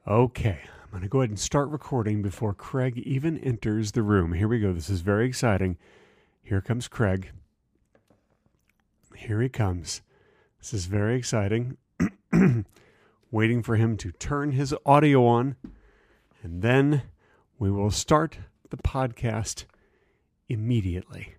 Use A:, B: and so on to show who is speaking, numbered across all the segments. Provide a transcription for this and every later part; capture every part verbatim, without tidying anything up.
A: Okay, I'm going to go ahead and start recording before Craig even enters the room. Here we go. This is very exciting. Here comes Craig. Here he comes. This is very exciting. Waiting for him to turn his audio on, and then we will start the podcast immediately.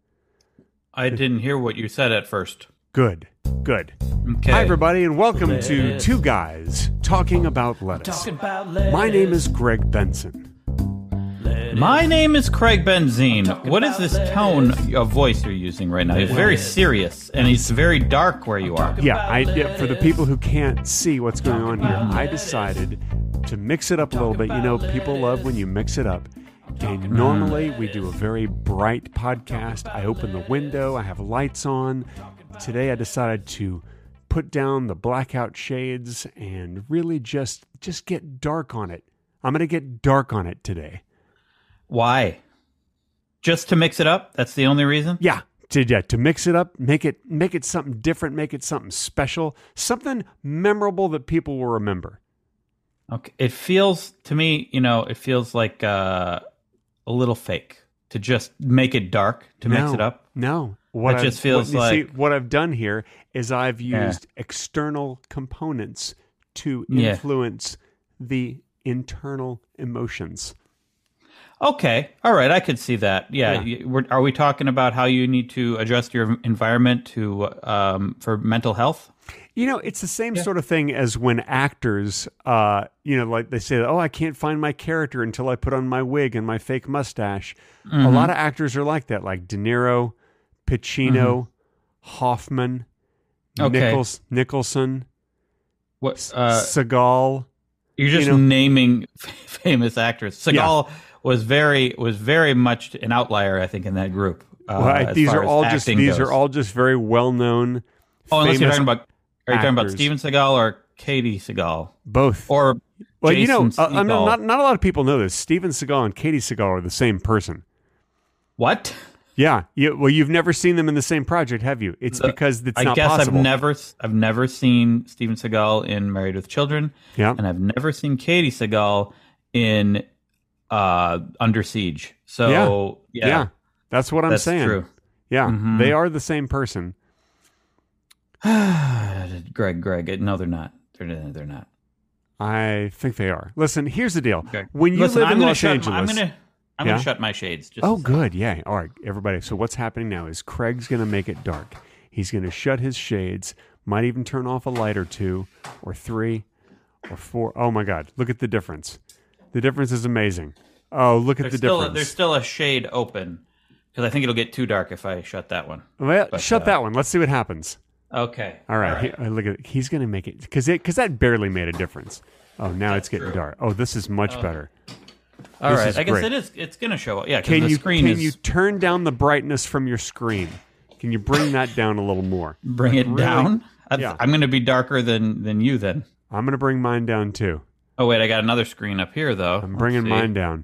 B: I didn't hear what you said at first.
A: Good, good.
B: Okay.
A: Hi, everybody, and welcome lettuce. to Two Guys Talking About Lettuce.
B: Talking about lettuce.
A: My name is Greg Benson.
B: Lettuce. My name is Craig Benzine. What is this tone of voice you're using right now? It's very serious, and it's very dark where you are.
A: Yeah, I, yeah, for the people who can't see what's going on here, I decided to mix it up a little bit. You know, people love when you mix it up. And normally we do a very bright podcast. I open the window, I have lights on. Today I decided to put down the blackout shades and really just just get dark on it. I'm going to get dark on it today.
B: Why? Just to mix it up? That's the only reason?
A: Yeah, to yeah, to mix it up, make it make it something different, make it something special, something memorable that people will remember.
B: Okay, it feels to me, you know, it feels like uh, a little fake to just make it dark to
A: no,
B: mix it up.
A: No. What
B: it just
A: I've,
B: feels
A: what,
B: like...
A: See, what I've done here is I've used yeah. external components to influence yeah. the internal emotions.
B: Okay. All right. I could see that. Yeah.
A: yeah.
B: We're, are we talking about how you need to adjust your environment to um, for mental health?
A: You know, it's the same
B: yeah.
A: sort of thing as when actors, uh, you know, like they say, oh, I can't find my character until I put on my wig and my fake mustache. Mm-hmm. A lot of actors are like that, like De Niro, Pacino, mm-hmm. Hoffman,
B: okay.
A: Nichols, Nicholson,
B: what, uh,
A: Seagal.
B: You're just
A: you know?
B: naming famous actors. Seagal
A: yeah.
B: was very was very much an outlier, I think, in that group. Uh,
A: well, these are all just these goes. are all just very well known.
B: Oh, unless you're talking about are you
A: actors.
B: talking about Steven Seagal or Katie Seagal?
A: Both.
B: Or
A: well,
B: Jason
A: you know, uh, I mean,
B: Seagal.
A: not not a lot of people know this. Steven Seagal and Katie Seagal are the same person.
B: What?
A: Yeah. You, well, you've never seen them in the same project, have you? It's
B: the,
A: because it's
B: I
A: not
B: guess
A: possible.
B: I've never I've never seen Steven Seagal in Married with Children.
A: Yeah.
B: And I've never seen Katie Seagal in uh, Under Siege. So
A: yeah,
B: yeah,
A: yeah. that's what I'm
B: that's
A: saying.
B: True.
A: Yeah,
B: mm-hmm.
A: they are the same person.
B: Greg, Greg, no, they're not. They're they're not.
A: I think they are. Listen, here's the deal.
B: Okay.
A: When you
B: Listen,
A: live
B: I'm
A: in
B: gonna
A: Los
B: shut,
A: Angeles,
B: I'm gonna I'm
A: yeah?
B: gonna shut my shades. Just
A: oh, good. Yeah. All right, everybody. So what's happening now is Craig's going to make it dark. He's going to shut his shades. Might even turn off a light or two, or three, or four. Oh my God! Look at the difference. The difference is amazing. Oh, look at
B: there's
A: the
B: still
A: difference.
B: A, there's still a shade open because I think it'll get too dark if I shut that one.
A: Well,
B: but,
A: shut
B: uh,
A: that one. Let's see what happens.
B: Okay.
A: All right.
B: All right.
A: He, uh, look at it. He's going to make it because it because that barely made a difference. Oh, now
B: That's
A: it's getting
B: true.
A: dark. Oh, this is much
B: Okay.
A: better.
B: All
A: this
B: right.
A: is
B: I guess
A: great.
B: it is. It's going to show up. Yeah.
A: Can
B: the
A: you
B: screen
A: can
B: is,
A: you turn down the brightness from your screen? Can you bring that down a little more?
B: bring
A: like,
B: it
A: really?
B: down? I'm,
A: Yeah.
B: I'm going to be darker than than you then.
A: I'm going to bring mine down too.
B: Oh wait, I got another screen up here though.
A: I'm
B: Let's
A: bringing
B: see.
A: mine down.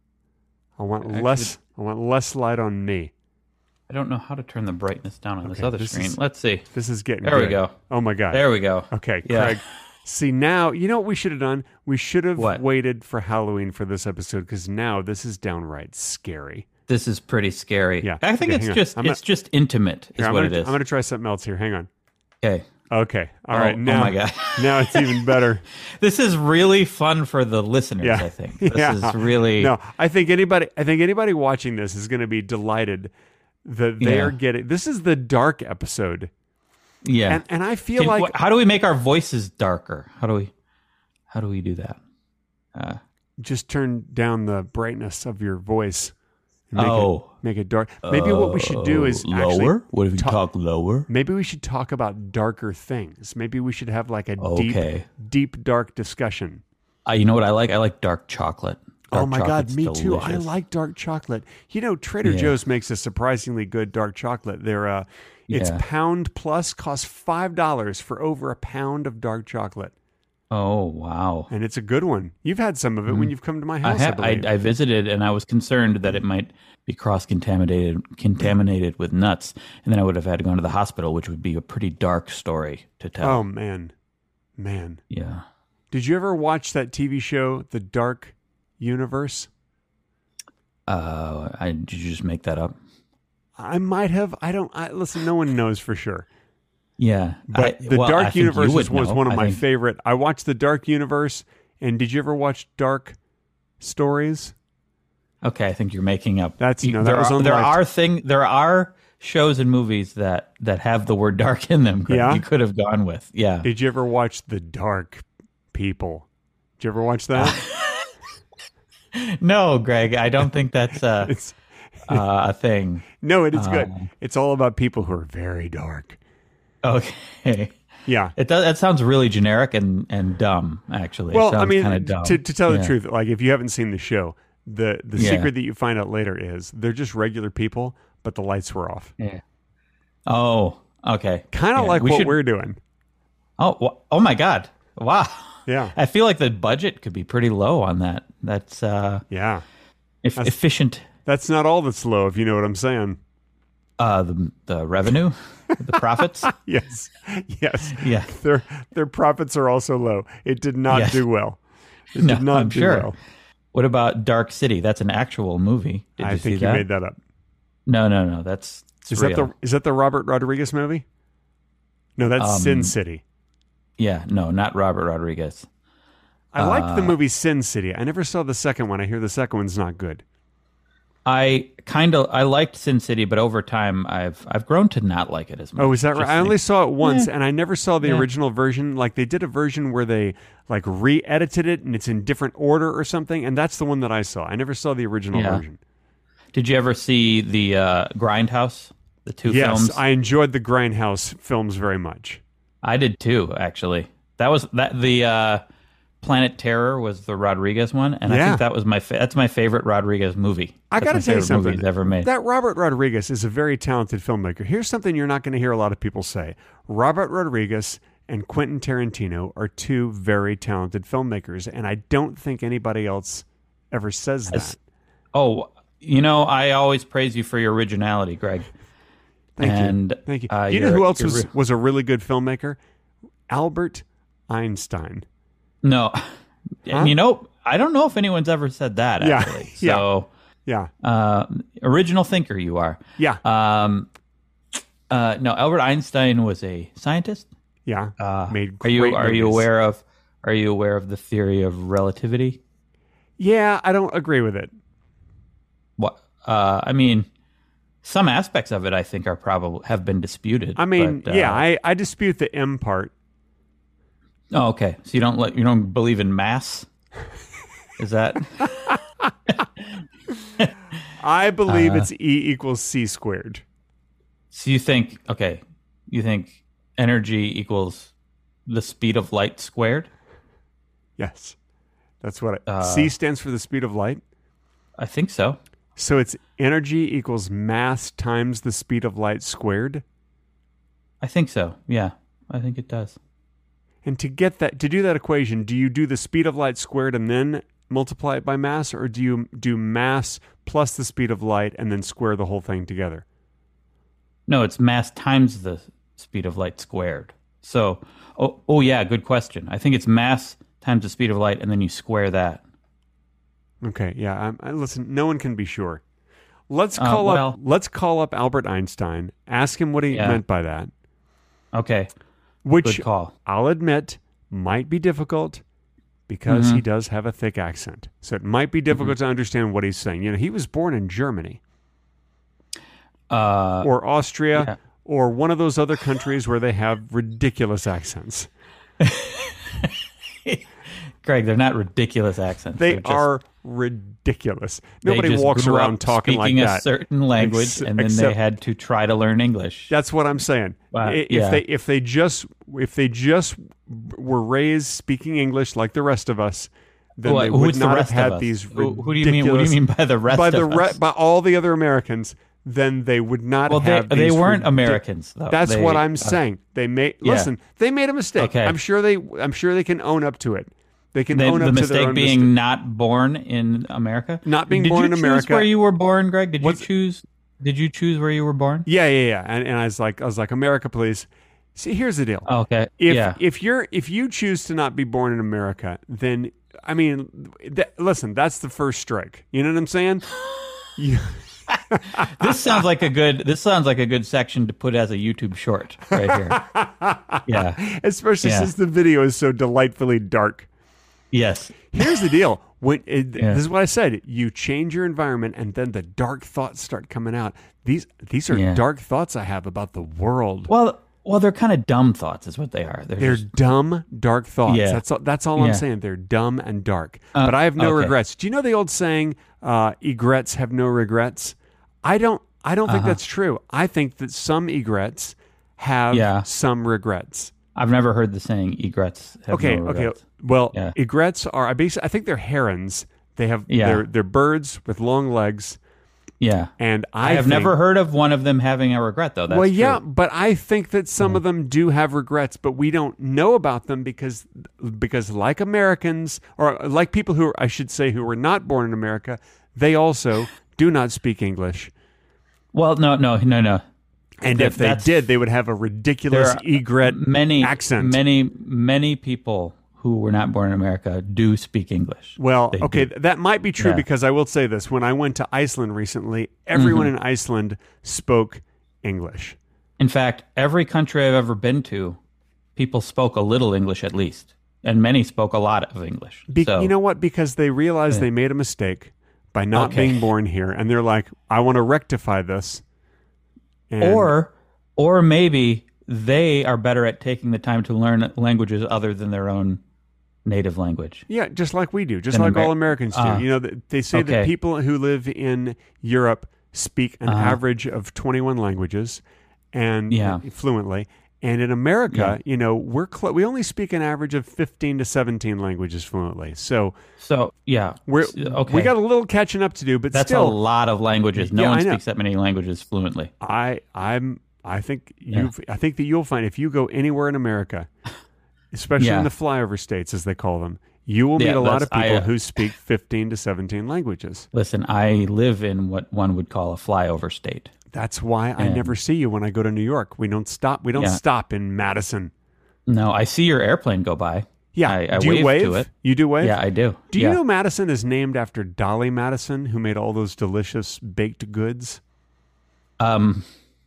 A: I want
B: Actually,
A: less. I want less light on me.
B: I don't know how to turn the brightness down on this
A: Okay,
B: other
A: this
B: screen.
A: is-
B: Let's see.
A: This is getting.
B: There we
A: good.
B: go.
A: Oh my God.
B: There we go.
A: Okay,
B: Yeah.
A: Craig. See, now, you know what we should have done? We should have
B: What?
A: waited for Halloween for this episode because now this is downright scary.
B: This is pretty scary.
A: Yeah.
B: I think
A: Okay,
B: it's
A: hang on.
B: just
A: I'm
B: it's just intimate is
A: Here, I'm
B: what
A: gonna,
B: it is.
A: I'm going to try something else here. Hang on.
B: Okay.
A: Okay. All
B: Oh,
A: right.
B: oh
A: Now,
B: my God.
A: now it's even better.
B: This is really fun for the listeners,
A: Yeah.
B: I think. This
A: Yeah.
B: is really
A: No, I think anybody. I think anybody watching this is going to be delighted that they
B: Yeah.
A: are getting. This is the dark episode,
B: yeah.
A: and and I feel
B: Can-
A: like
B: wh- how do we make our voices darker? How do we how do we do that? Uh,
A: just turn down the brightness of your voice. And make
B: Oh.
A: it, make it dark. Maybe what we should do is actually
B: What if you
A: talk-
B: talk lower?
A: Maybe we should talk about darker things. Maybe we should have like a
B: Okay.
A: deep, deep, dark discussion.
B: Uh, you know what I like? I like dark chocolate. Dark
A: oh my God,
B: chocolate's
A: me too. I
B: delicious.
A: like dark chocolate. You know, Trader
B: Yeah.
A: Joe's makes a surprisingly good dark chocolate. They're uh, it's
B: Yeah.
A: pound plus, costs five dollars for over a pound of dark chocolate,
B: Oh wow!
A: and it's a good one. You've had some of it when you've come to my
B: I
A: house. I,
B: have. I,
A: believe.
B: I visited, and I was concerned that it might be cross contaminated, contaminated with nuts, and then I would have had to go into the hospital, which would be a pretty dark story to tell.
A: oh man, man.
B: Yeah.
A: Did you ever watch that T V show, The Dark Universe?
B: Uh, I, did you just make that up?
A: I might have. I don't. I, listen, no one knows for sure.
B: Yeah,
A: but
B: I,
A: the
B: well,
A: Dark
B: I think
A: Universe
B: you
A: was,
B: would
A: was
B: know.
A: one of
B: I
A: my
B: think-
A: favorite. I watched the Dark Universe, and did you ever watch Dark Stories?
B: Okay, I think you're making up.
A: That's-
B: You-
A: no, that
B: there
A: was
B: are,
A: on
B: there
A: Lifetime.
B: are thing there are shows and movies that that have the word dark in them. Greg,
A: Yeah?
B: you could have gone with yeah.
A: Did you ever watch The Dark People? Did you ever watch that?
B: No, Greg, I don't think that's a
A: it's
B: uh, a thing.
A: no, it is good.
B: Um,
A: It's all about people who are very dark.
B: Okay,
A: Yeah.
B: it does. That sounds really generic and and dumb. Actually, it
A: Well,
B: sounds
A: I mean,
B: kind of dumb.
A: to, to tell the
B: Yeah.
A: truth, like if you haven't seen the show, the the
B: Yeah.
A: secret that you find out later is they're just regular people, but the lights were off.
B: Yeah. Oh, okay.
A: Kind of
B: Yeah,
A: like
B: we
A: what
B: should-
A: we're doing.
B: Oh, wha- oh my God! Wow.
A: Yeah.
B: I feel like the budget could be pretty low on that. That's uh,
A: Yeah.
B: eff-
A: That's-
B: efficient.
A: That's not all that's low, if you know what I'm saying.
B: Uh, the the revenue, the profits.
A: Yes. Yes.
B: Yeah.
A: Their their profits are also low. It did not
B: Yes.
A: do well. It
B: No,
A: did not
B: I'm
A: do
B: sure.
A: well.
B: What about Dark City? That's an actual movie. Did
A: I
B: you
A: think
B: see
A: you
B: that?
A: made that up.
B: No, no, no. That's it's
A: Is
B: real.
A: that the is that the Robert Rodriguez movie? No, that's
B: Um,
A: Sin City.
B: Yeah, no, not Robert Rodriguez.
A: I liked the
B: uh,
A: movie Sin City. I never saw the second one. I hear the second one's not good.
B: I kind of I liked Sin City, but over time I've I've grown to not like it as much.
A: Oh, is that right?
B: Just
A: I only
B: think-
A: saw it once,
B: Yeah.
A: and I never saw the
B: Yeah.
A: original version. Like they did a version where they like re-edited it, and it's in different order or something. And that's the one that I saw. I never saw the original
B: Yeah.
A: version.
B: Did you ever see the uh, Grindhouse? The two
A: Yes,
B: films.
A: I enjoyed the Grindhouse films very much.
B: I did too, actually. That was that the uh, Planet Terror was the Rodriguez one, and I
A: Yeah.
B: think that was my fa- that's my favorite Rodriguez movie.
A: I
B: That's
A: got to
B: my
A: tell you
B: favorite
A: something.
B: movie he's ever made.
A: That Robert Rodriguez is a very talented filmmaker. Here's something you're not going to hear a lot of people say. Robert Rodriguez and Quentin Tarantino are two very talented filmmakers, and I don't think anybody else ever says that.
B: As- oh, you know, I always praise you for your originality, Greg.
A: Thank
B: and,
A: you. Thank you.
B: uh,
A: you know
B: you're-
A: who else
B: you're
A: was,
B: re-
A: was a really good filmmaker? Albert Einstein.
B: No,
A: Huh?
B: and you know, I don't know if anyone's ever said that.
A: Yeah,
B: Actually,
A: yeah.
B: so
A: Yeah.
B: uh, original thinker you are.
A: Yeah.
B: Um, uh, no, Albert Einstein was a scientist.
A: yeah.
B: Uh,
A: Made
B: are you
A: great
B: are you
A: movies.
B: aware of are you aware of the theory of relativity?
A: Yeah, I don't agree with it.
B: What uh, I mean, some aspects of it I think are probably have been disputed.
A: I mean,
B: but, uh,
A: yeah, I, I dispute the M part.
B: Oh, okay. So you don't let you don't believe in mass? Is that
A: I believe
B: Uh,
A: it's E equals C squared.
B: so? You think okay? You think energy equals the speed of light squared?
A: Yes. That's what I,
B: Uh,
A: C stands for the speed of light.
B: I think so.
A: So it's energy equals mass times the speed of light squared.
B: I think so. Yeah, I think it does.
A: And to get that, to do that equation, do you do the speed of light squared and then multiply it by mass, or do you do mass plus the speed of light and then square the whole thing together?
B: No, it's mass times the speed of light squared. So, oh, oh yeah, good question. I think it's mass times the speed of light, and then you square that.
A: Okay, yeah. I, I, listen, no one can be sure. Let's
B: Uh,
A: call
B: well-
A: up. Let's call up Albert Einstein. Ask him what he
B: Yeah.
A: meant by that.
B: Okay,
A: Which
B: good call.
A: I'll admit might be difficult because
B: Mm-hmm.
A: he does have a thick accent. So it might be difficult to understand what he's saying. You know, he was born in Germany
B: Uh,
A: or Austria
B: yeah.
A: or one of those other countries where they have ridiculous accents.
B: Greg, they're not ridiculous accents.
A: They
B: They're just-
A: are ridiculous.
B: they
A: Nobody
B: just
A: walks
B: grew
A: around
B: up
A: talking like
B: speaking a
A: that.
B: certain language,
A: Ex-
B: and then they
A: except-
B: had to try to learn English.
A: That's what I'm saying.
B: Wow,
A: I- if
B: yeah.
A: they if they just if they just were raised speaking English like the rest of us, then
B: What-
A: they
B: who's
A: would
B: the
A: not have
B: rest of
A: had
B: us?
A: these
B: Who-
A: ridiculous.
B: who do you mean- what do you mean by the rest
A: by the
B: of
A: re-
B: us?
A: by all the other Americans? Then they would not
B: Well, they
A: have.
B: they
A: these
B: weren't
A: ridic-
B: Americans, though.
A: That's
B: They-
A: what I'm
B: uh,
A: saying. They made
B: yeah.
A: listen. They made a mistake.
B: Okay.
A: I'm sure they. I'm sure they can own up to it. They can
B: They,
A: own
B: the
A: up to their
B: mistake
A: own
B: being
A: mistake.
B: not born in America.
A: Not being
B: Did
A: born
B: you
A: in
B: choose
A: America.
B: Where you were born, Greg? Did
A: What's-
B: you choose? Did you choose where you were born?
A: Yeah, yeah, yeah. And, and I was like, I was like, America, please. See, here's the deal.
B: Okay.
A: If
B: yeah.
A: if you're if you choose to not be born in America, then I mean, th- listen, that's the first strike. You know what I'm saying? you,
B: This sounds like a good. This sounds like a good section to put as a YouTube short right here. Yeah.
A: Especially
B: Yeah.
A: since the video is so delightfully dark.
B: Yes.
A: Here's the deal. When it,
B: Yeah.
A: This is what I said. You change your environment, and then the dark thoughts start coming out. These these are
B: Yeah.
A: dark thoughts I have about the world.
B: Well, well, they're kind of dumb thoughts, is what they are. They're,
A: They're
B: just,
A: dumb, dark thoughts.
B: Yeah.
A: That's all, that's all I'm
B: Yeah.
A: saying. They're dumb and dark.
B: Uh,
A: but I have no
B: okay.
A: regrets. Do you know the old saying, uh, egrets have no regrets? I don't I don't think
B: Uh-huh.
A: that's true. I think that some egrets have
B: Yeah.
A: some regrets.
B: I've never heard the saying egrets. Have
A: Okay,
B: no
A: okay.
B: regrets.
A: Well,
B: Yeah.
A: egrets are I basically I think they're herons. They have
B: Yeah.
A: they're they're birds with long legs.
B: Yeah.
A: And I,
B: I have
A: think,
B: never heard of one of them having a regret, though. That's
A: well, yeah,
B: true.
A: but I think that some of them do have regrets, but we don't know about them because, because like Americans, or like people who are, I should say, who were not born in America, they also do not speak English.
B: Well, no, no, no, no.
A: And
B: That-
A: if they
B: that's-
A: did, they would have a ridiculous
B: There are
A: egret
B: many
A: accent.
B: Many, many people who were not born in America do speak English.
A: Well,
B: They
A: okay,
B: do.
A: that might be true
B: Yeah.
A: because I will say this. When I went to Iceland recently, everyone
B: Mm-hmm.
A: in Iceland spoke English.
B: In fact, every country I've ever been to, people spoke a little English at least, and many spoke a lot of English.
A: Be-
B: so,
A: you know what? Because they realized they made a mistake by not
B: Okay.
A: being born here, and they're like, "I want to rectify this." And
B: or, or maybe they are better at taking the time to learn languages other than their own native language.
A: yeah, just like we do, just
B: Than
A: like
B: Amer-
A: all Americans do.
B: Ah.
A: you know, th- they say that
B: Okay.
A: people who live in Europe speak an
B: Uh-huh.
A: average of twenty-one languages, and
B: Yeah.
A: fluently. And in America,
B: Yeah.
A: you know, we're cl- we only speak an average of fifteen to seventeen languages fluently. So
B: So, yeah.
A: we're
B: S- okay.
A: we got a little catching up to do, but
B: That's
A: still,
B: a lot of languages. No
A: Yeah,
B: one
A: I know.
B: speaks that many languages fluently.
A: I I'm I think
B: Yeah.
A: you I think that you'll find if you go anywhere in America, especially
B: Yeah.
A: in the flyover states as they call them, you will meet
B: Yeah,
A: a lot of
B: that's- I,
A: people
B: uh,
A: who speak fifteen to seventeen languages.
B: Listen, I live in what one would call a flyover state.
A: That's why I
B: And-
A: never see you when I go to New York. We don't stop. We don't
B: Yeah.
A: stop in Madison.
B: No, I see your airplane go by.
A: Yeah.
B: I, I
A: do you
B: wave
A: wave?
B: to it.
A: You do wave?
B: Yeah, I do.
A: Do you
B: yeah.
A: know Madison is named after Dolly Madison, who made all those delicious baked goods?
B: Um,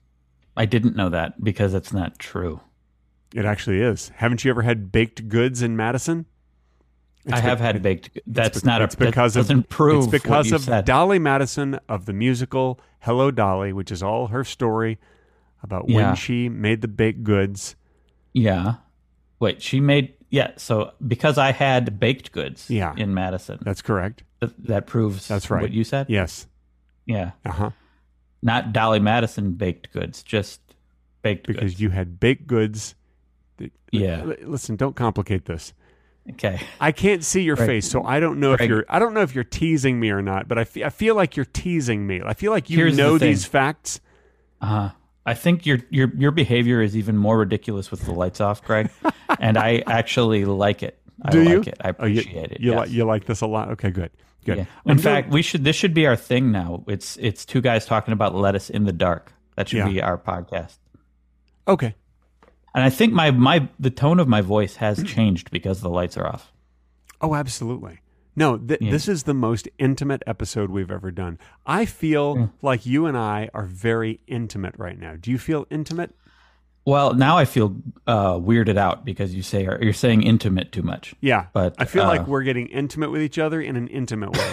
B: I didn't know that because it's not true.
A: It actually is. Haven't you ever had baked goods in Madison? It's
B: I
A: be-
B: have had baked. That's
A: be-
B: not a.
A: it's because
B: that
A: of
B: doesn't prove
A: it's because
B: what you
A: of
B: said.
A: Dolly Madison of the musical Hello Dolly, which is all her story about when
B: Yeah.
A: she made the baked goods.
B: Yeah. Wait, she made. Yeah. So because I had baked goods.
A: Yeah.
B: In Madison,
A: That's correct.
B: th- that proves.
A: That's right.
B: What you said.
A: Yes.
B: Yeah.
A: Uh huh.
B: Not Dolly Madison baked goods, just baked
A: Because
B: goods.
A: you had baked goods. that-
B: Yeah.
A: L- Listen, don't complicate this.
B: Okay.
A: I can't see your
B: Greg-
A: face, so I don't know if
B: Greg-
A: you're. I don't know if you're teasing me or not. But I fe- I feel like you're teasing me. I feel like you
B: Here's the
A: know
B: thing.
A: these facts.
B: Uh, I think your your your behavior is even more ridiculous with the lights off, Greg, and I actually like it. I
A: Do
B: like
A: you?
B: it. I
A: Oh, you-
B: appreciate it.
A: You
B: yes.
A: like you like this a lot. Okay, good, good.
B: Yeah.
A: I'm
B: In
A: doing-
B: fact, we should. This should be our thing now. It's it's two guys talking about lettuce in the dark. That should
A: Yeah.
B: be our podcast.
A: okay.
B: And I think my my the tone of my voice has changed because the lights are off.
A: Oh, absolutely. No, th-
B: Yeah.
A: this is the most intimate episode we've ever done. I feel
B: Yeah.
A: like you and I are very intimate right now. Do you feel intimate?
B: Well, now I feel uh, weirded out because you say you're saying intimate too much.
A: Yeah,
B: But,
A: I feel
B: uh,
A: like we're getting intimate with each other in an intimate way.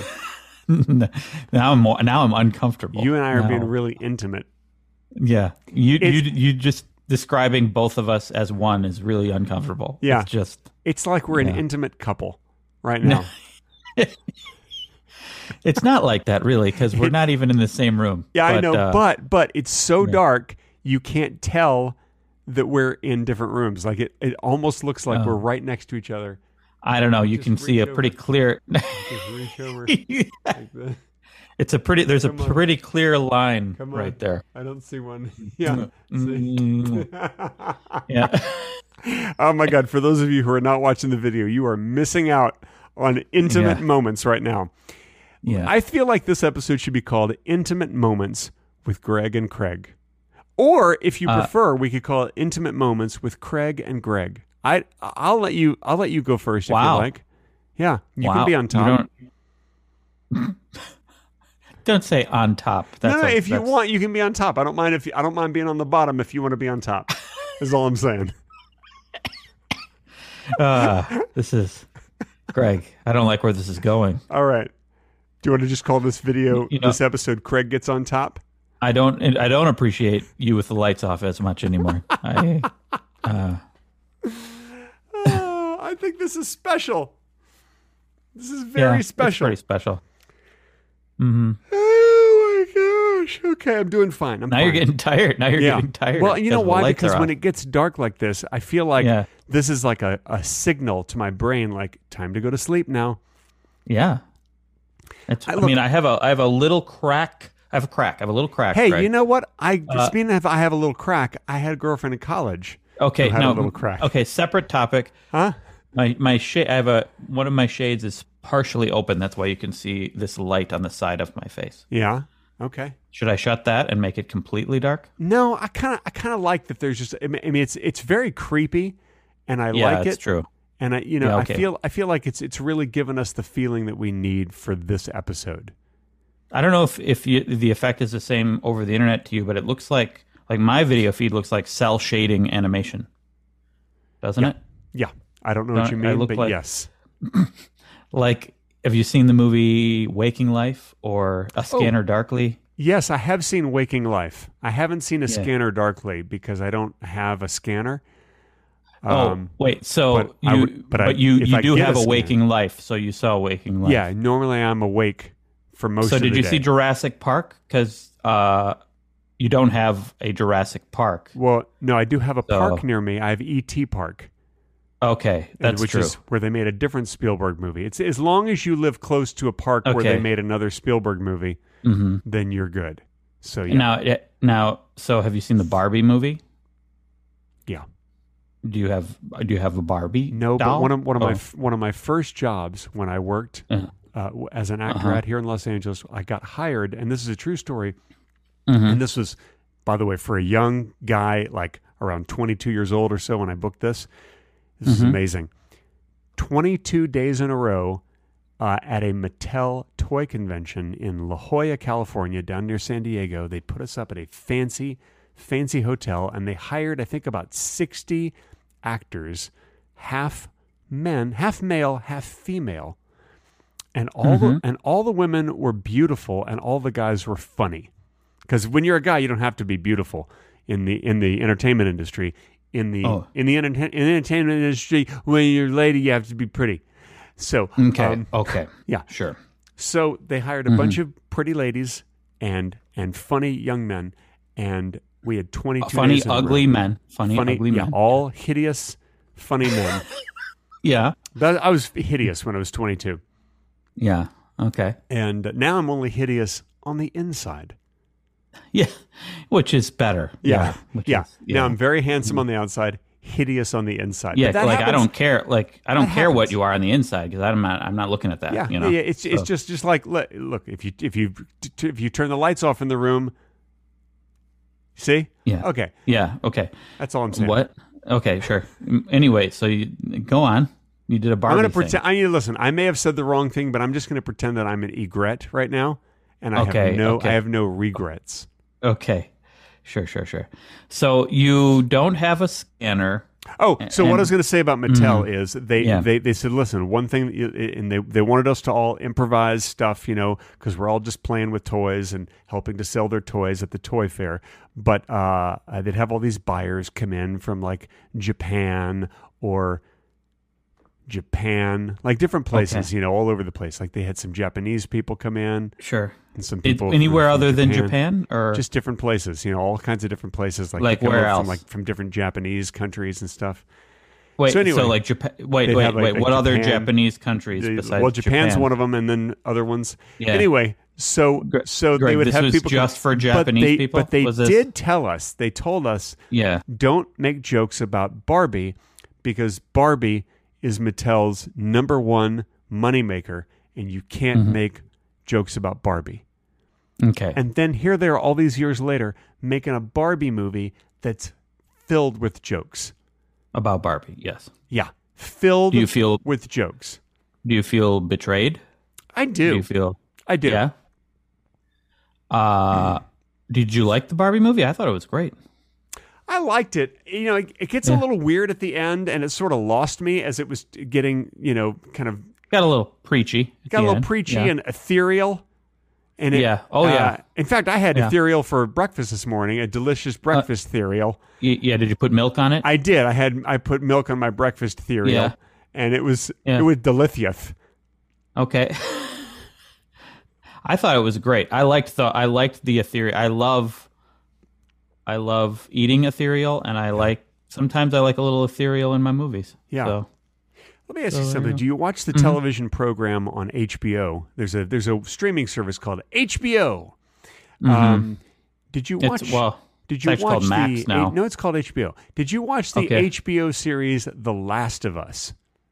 B: now I'm more, now I'm uncomfortable.
A: You and I are
B: Now-
A: being really intimate.
B: Yeah, you you
A: It's-
B: you just describing both of us as one is really uncomfortable.
A: Yeah.
B: It's just
A: It's like we're an
B: Yeah.
A: intimate couple right now.
B: it's not like that really because we're not even in the same room.
A: Yeah, I
B: But,
A: know,
B: uh,
A: but but it's so
B: yeah.
A: dark you can't tell that we're in different rooms. Like it, it almost looks like
B: Oh.
A: we're right next to each other.
B: I don't know. You
A: Just
B: can see a
A: reach
B: pretty
A: over.
B: clear.
A: Just reach over like this.
B: It's a pretty. There's a
A: Come on.
B: pretty clear line
A: Come on.
B: right there.
A: I don't see one. Yeah.
B: Mm, yeah.
A: Oh my God! For those of you who are not watching the video, you are missing out on intimate
B: Yeah.
A: moments right now.
B: Yeah.
A: I feel like this episode should be called "Intimate Moments with Greg and Craig." Or if you
B: Uh,
A: prefer, we could call it Intimate Moments with Craig and Greg. I I'll let you I'll let you go first if
B: Wow.
A: you like. Yeah, you
B: wow.
A: can be on top.
B: You don't, don't say on top. That's
A: no, no,
B: a-
A: if you
B: that's-
A: want, you can be on top. I don't mind if you, I don't mind being on the bottom if you want to be on top. Is all I'm saying.
B: Uh, this is Greg. I don't like where this is going.
A: All right. Do you want to just call this video,
B: You know-
A: this episode, Craig Gets on Top?
B: I don't. I don't appreciate you with the lights off as much anymore. I. Uh,
A: Oh, I think this is special. This is very
B: yeah, it's
A: special.
B: pretty special. Mm-hmm.
A: Oh my gosh. Okay, I'm doing fine. I'm
B: Now
A: fine.
B: you're getting tired. Now you're
A: yeah.
B: getting tired.
A: Well, you know
B: the
A: why?
B: lights
A: Because
B: are
A: when
B: off.
A: it gets dark like this, I feel like
B: Yeah.
A: this is like a, a signal to my brain, like time to go to sleep now.
B: Yeah. It's,
A: I
B: I,
A: look-
B: mean, I have a I have a little crack. I have a crack. I have a little crack.
A: Hey,
B: Greg.
A: you know what? I
B: Uh,
A: speaking of I have a little crack. I had a girlfriend in college.
B: Okay,
A: who had
B: no.
A: a little crack.
B: Okay, separate topic.
A: Huh?
B: My my shade. I have a one of my shades is partially open. That's why you can see this light on the side of my face.
A: Yeah. Okay.
B: Should I shut that and make it completely dark?
A: No, I kind of I kind of like that. There's just I mean I mean, it's it's very creepy, and I
B: yeah,
A: like
B: it's
A: it.
B: true.
A: And I you know
B: Yeah, okay.
A: I feel I feel like it's it's really given us the feeling that we need for this episode.
B: I don't know if if you, the effect is the same over the internet to you, but it looks like like my video feed looks like cell shading animation, doesn't
A: Yeah.
B: it?
A: Yeah. I don't know
B: Don't
A: what you
B: I
A: mean,
B: look
A: but
B: like-
A: yes.
B: Like, have you seen the movie Waking Life or A Scanner Darkly?
A: Yes, I have seen Waking Life. I haven't seen a
B: Yeah.
A: Scanner Darkly because I don't have a scanner.
B: Oh,
A: Um,
B: wait. So
A: but I
B: you,
A: would- but
B: but,
A: I-
B: you,
A: if
B: you
A: I
B: do
A: get
B: have
A: a
B: a,
A: scanner-
B: Waking Life. So you saw Waking Life.
A: Yeah, normally I'm awake for most
B: So
A: of the
B: did you
A: day.
B: see Jurassic Park? Because uh, you don't have a Jurassic Park.
A: Well, no, I do have a
B: So-
A: park near me. I have E T Park.
B: Okay,
A: and-
B: that's
A: which
B: true.
A: is where they made a different Spielberg movie. It's as long as you live close to a park where
B: Okay.
A: they made another Spielberg movie,
B: hmm
A: then you're good. So yeah,
B: Now, eh, now, so have you seen the Barbie movie?
A: yeah.
B: Do you have Do you have a Barbie?
A: No,
B: doll?
A: but one of one of my
B: Oh.
A: f- one of my first jobs when I worked
B: Uh-huh.
A: uh, w- as an actor
B: Uh-huh.
A: out here in Los Angeles, I got hired, and this is a true story.
B: Mhm.
A: And this was, by the way, for a young guy, like around twenty-two years old or so when I booked this. This is
B: Mhm.
A: amazing. twenty-two days in a row uh, at a Mattel toy convention in La Jolla, California, down near San Diego. They put us up at a fancy, fancy hotel, and they hired, I think, about sixty actors, half men, half male, half female. And all the and all the women were beautiful, and all the guys were funny. Because when you're a guy, you don't have to be beautiful in the in the entertainment industry. In the
B: Oh.
A: in the enter- in the entertainment industry, when you're a lady, you have to be pretty. So
B: Okay.
A: um,
B: okay.
A: yeah.
B: Sure.
A: so they hired a
B: Mm-hmm.
A: bunch of pretty ladies and and funny young men, and we had twenty-two
B: Funny,
A: days in a row.
B: ugly men. Funny,
A: funny,
B: ugly
A: yeah,
B: men.
A: all hideous, funny men.
B: Yeah.
A: That, I was hideous when I was twenty-two,
B: Yeah. Okay.
A: and now I'm only hideous on the inside.
B: Yeah. Which is better.
A: Yeah,
B: Which
A: yeah.
B: is-
A: Now I'm very handsome on the outside, hideous on the inside.
B: Yeah,
A: But that
B: like I
A: happens-
B: don't care. Like I don't
A: That
B: care what
A: happens.
B: you are on the inside because I'm not. I'm not looking at that.
A: Yeah,
B: you know.
A: yeah, yeah. It's it's
B: So-
A: just just like look, look if you if you if you turn the lights off in the room, see?
B: Yeah.
A: Okay,
B: Yeah. Okay.
A: that's all I'm saying.
B: What? Okay. Sure. M- Anyway, so you go on. You did a Barbie
A: I'm going to
B: thing.
A: pretend. I need to listen. I may have said the wrong thing, but I'm just going to pretend that I'm an egret right now, and I
B: Okay,
A: have no
B: okay.
A: I have no regrets.
B: Okay. Sure. Sure. Sure. So you don't have a scanner.
A: Oh, so what
B: And-
A: I was going to say about Mattel is they,
B: Yeah.
A: they they said, listen, one thing, that you- and they they wanted us to all improvise stuff, you know, because we're all just playing with toys and helping to sell their toys at the toy fair. But uh, uh, they'd have all these buyers come in from like Japan or Japan, like different places,
B: Okay.
A: you know, all over the place. Like they had some Japanese people come in
B: Sure.
A: and some
B: It,
A: people
B: anywhere
A: from- from
B: other than Japan, or
A: just different places, you know, all kinds of different places, like
B: Like
A: they come
B: where
A: over
B: else?
A: From, like from different Japanese countries and stuff.
B: wait?
A: so
B: So,
A: anyway,
B: like Japan. Wait.
A: they'd
B: Wait.
A: have, like-
B: wait.
A: like
B: what other
A: Japan-
B: Japanese countries
A: The-
B: besides
A: well, Japan's
B: Japan?
A: one of them, and then other ones.
B: Yeah.
A: Anyway, so
B: Gre-
A: so
B: Greg,
A: they would
B: this
A: have
B: was
A: people
B: just
A: come-
B: for
A: but
B: Japanese
A: they,
B: people?
A: But they
B: Was this-
A: did tell us. They told us
B: Yeah.
A: don't make jokes about Barbie because Barbie is Mattel's number one moneymaker, and you can't
B: Mm-hmm.
A: make jokes about Barbie.
B: Okay.
A: And then here they are all these years later making a Barbie movie that's filled with jokes.
B: About Barbie, yes.
A: Yeah. Filled
B: do you feel,
A: with jokes.
B: Do you feel betrayed?
A: I do.
B: Do you feel...
A: I do.
B: Yeah? Uh, mm. Did you like the Barbie movie? I thought it was great.
A: I liked it. You know, it, it gets yeah. a little weird at the end, and it sort of lost me as it was getting, you know, kind of...
B: Got a little preachy.
A: Got a little
B: end.
A: preachy
B: yeah.
A: and ethereal. And it,
B: yeah. Oh,
A: uh,
B: yeah.
A: In fact, I had
B: yeah.
A: ethereal for breakfast this morning, a delicious breakfast uh, ethereal.
B: Y- yeah, did you put milk on it?
A: I did. I had I put milk on my breakfast ethereal,
B: yeah.
A: and it was
B: yeah.
A: it was delicious.
B: Okay. I thought it was great. I liked the I liked the ethereal. I love I love eating ethereal, and I like sometimes I like a little ethereal in my movies.
A: Yeah.
B: So.
A: Let me ask
B: so,
A: you something.
B: you
A: Do you watch the
B: mm-hmm.
A: television program on H B O? There's a there's a streaming service called H B O.
B: Mm-hmm.
A: Um, did you watch?
B: It's, well,
A: did you
B: it's
A: watch
B: called
A: the?
B: Max now.
A: No, it's called H B O. Did you watch the
B: okay.
A: H B O series The Last of Us?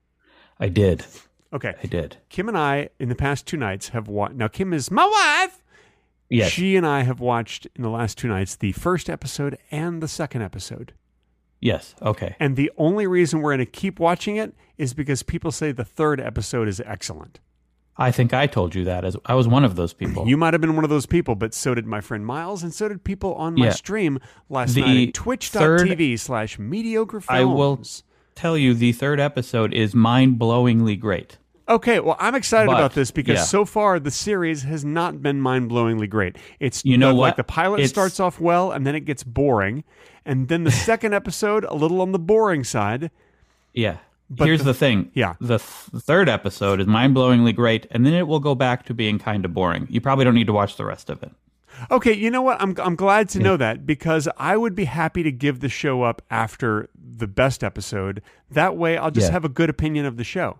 B: I did.
A: Okay,
B: I did.
A: Kim and I, in the past two nights, have watched. Now, Kim is my wife.
B: Yes.
A: She and I have watched in the last two nights the first episode and the second episode.
B: Yes. Okay.
A: And the only reason we're going to keep watching it is because people say the third episode is excellent.
B: I think I told you that as I was one of those people.
A: You might have been one of those people, but so did my friend Miles, and so did people on my
B: yeah.
A: stream last
B: the
A: night at twitch.tv slash mediocre films.
B: I will tell you the third episode is mind-blowingly great.
A: Okay, well, I'm excited
B: but,
A: about this because
B: yeah.
A: so far the series has not been mind-blowingly great. It's
B: you know
A: the,
B: what?
A: like the pilot
B: it's,
A: starts off well, and then it gets boring, and then the second episode a little on the boring side.
B: Yeah.
A: But
B: Here's
A: the,
B: the thing.
A: Yeah.
B: The th- third episode is mind-blowingly great, and then it will go back to being kind of boring. You probably don't need to watch the rest of it.
A: Okay, you know what? I'm I'm glad to
B: yeah.
A: know that because I would be happy to give the show up after the best episode. That way, I'll just
B: yeah.
A: have a good opinion of the show.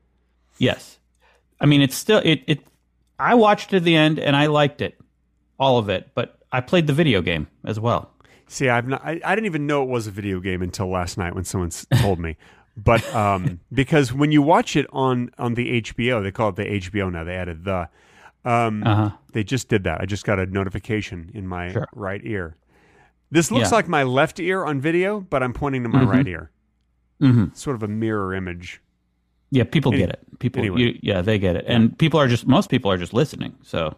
B: Yes. I mean, it's still it. It. I watched it at the end, and I liked it, all of it. But I played the video game as well.
A: See, I've not. I, I didn't even know it was a video game until last night when someone told me. But um, because when you watch it on on the H B O, they call it the H B O now. They added the. Um, uh-huh. They just did that. I just got a notification in my
B: sure.
A: right ear. This looks
B: yeah.
A: like my left ear on video, but I'm pointing to my
B: mm-hmm.
A: right ear.
B: Mm-hmm.
A: Sort of a mirror image.
B: Yeah, people
A: Any,
B: get it. People,
A: anyway.
B: you, yeah, they get it, and people are just most people are just listening. So,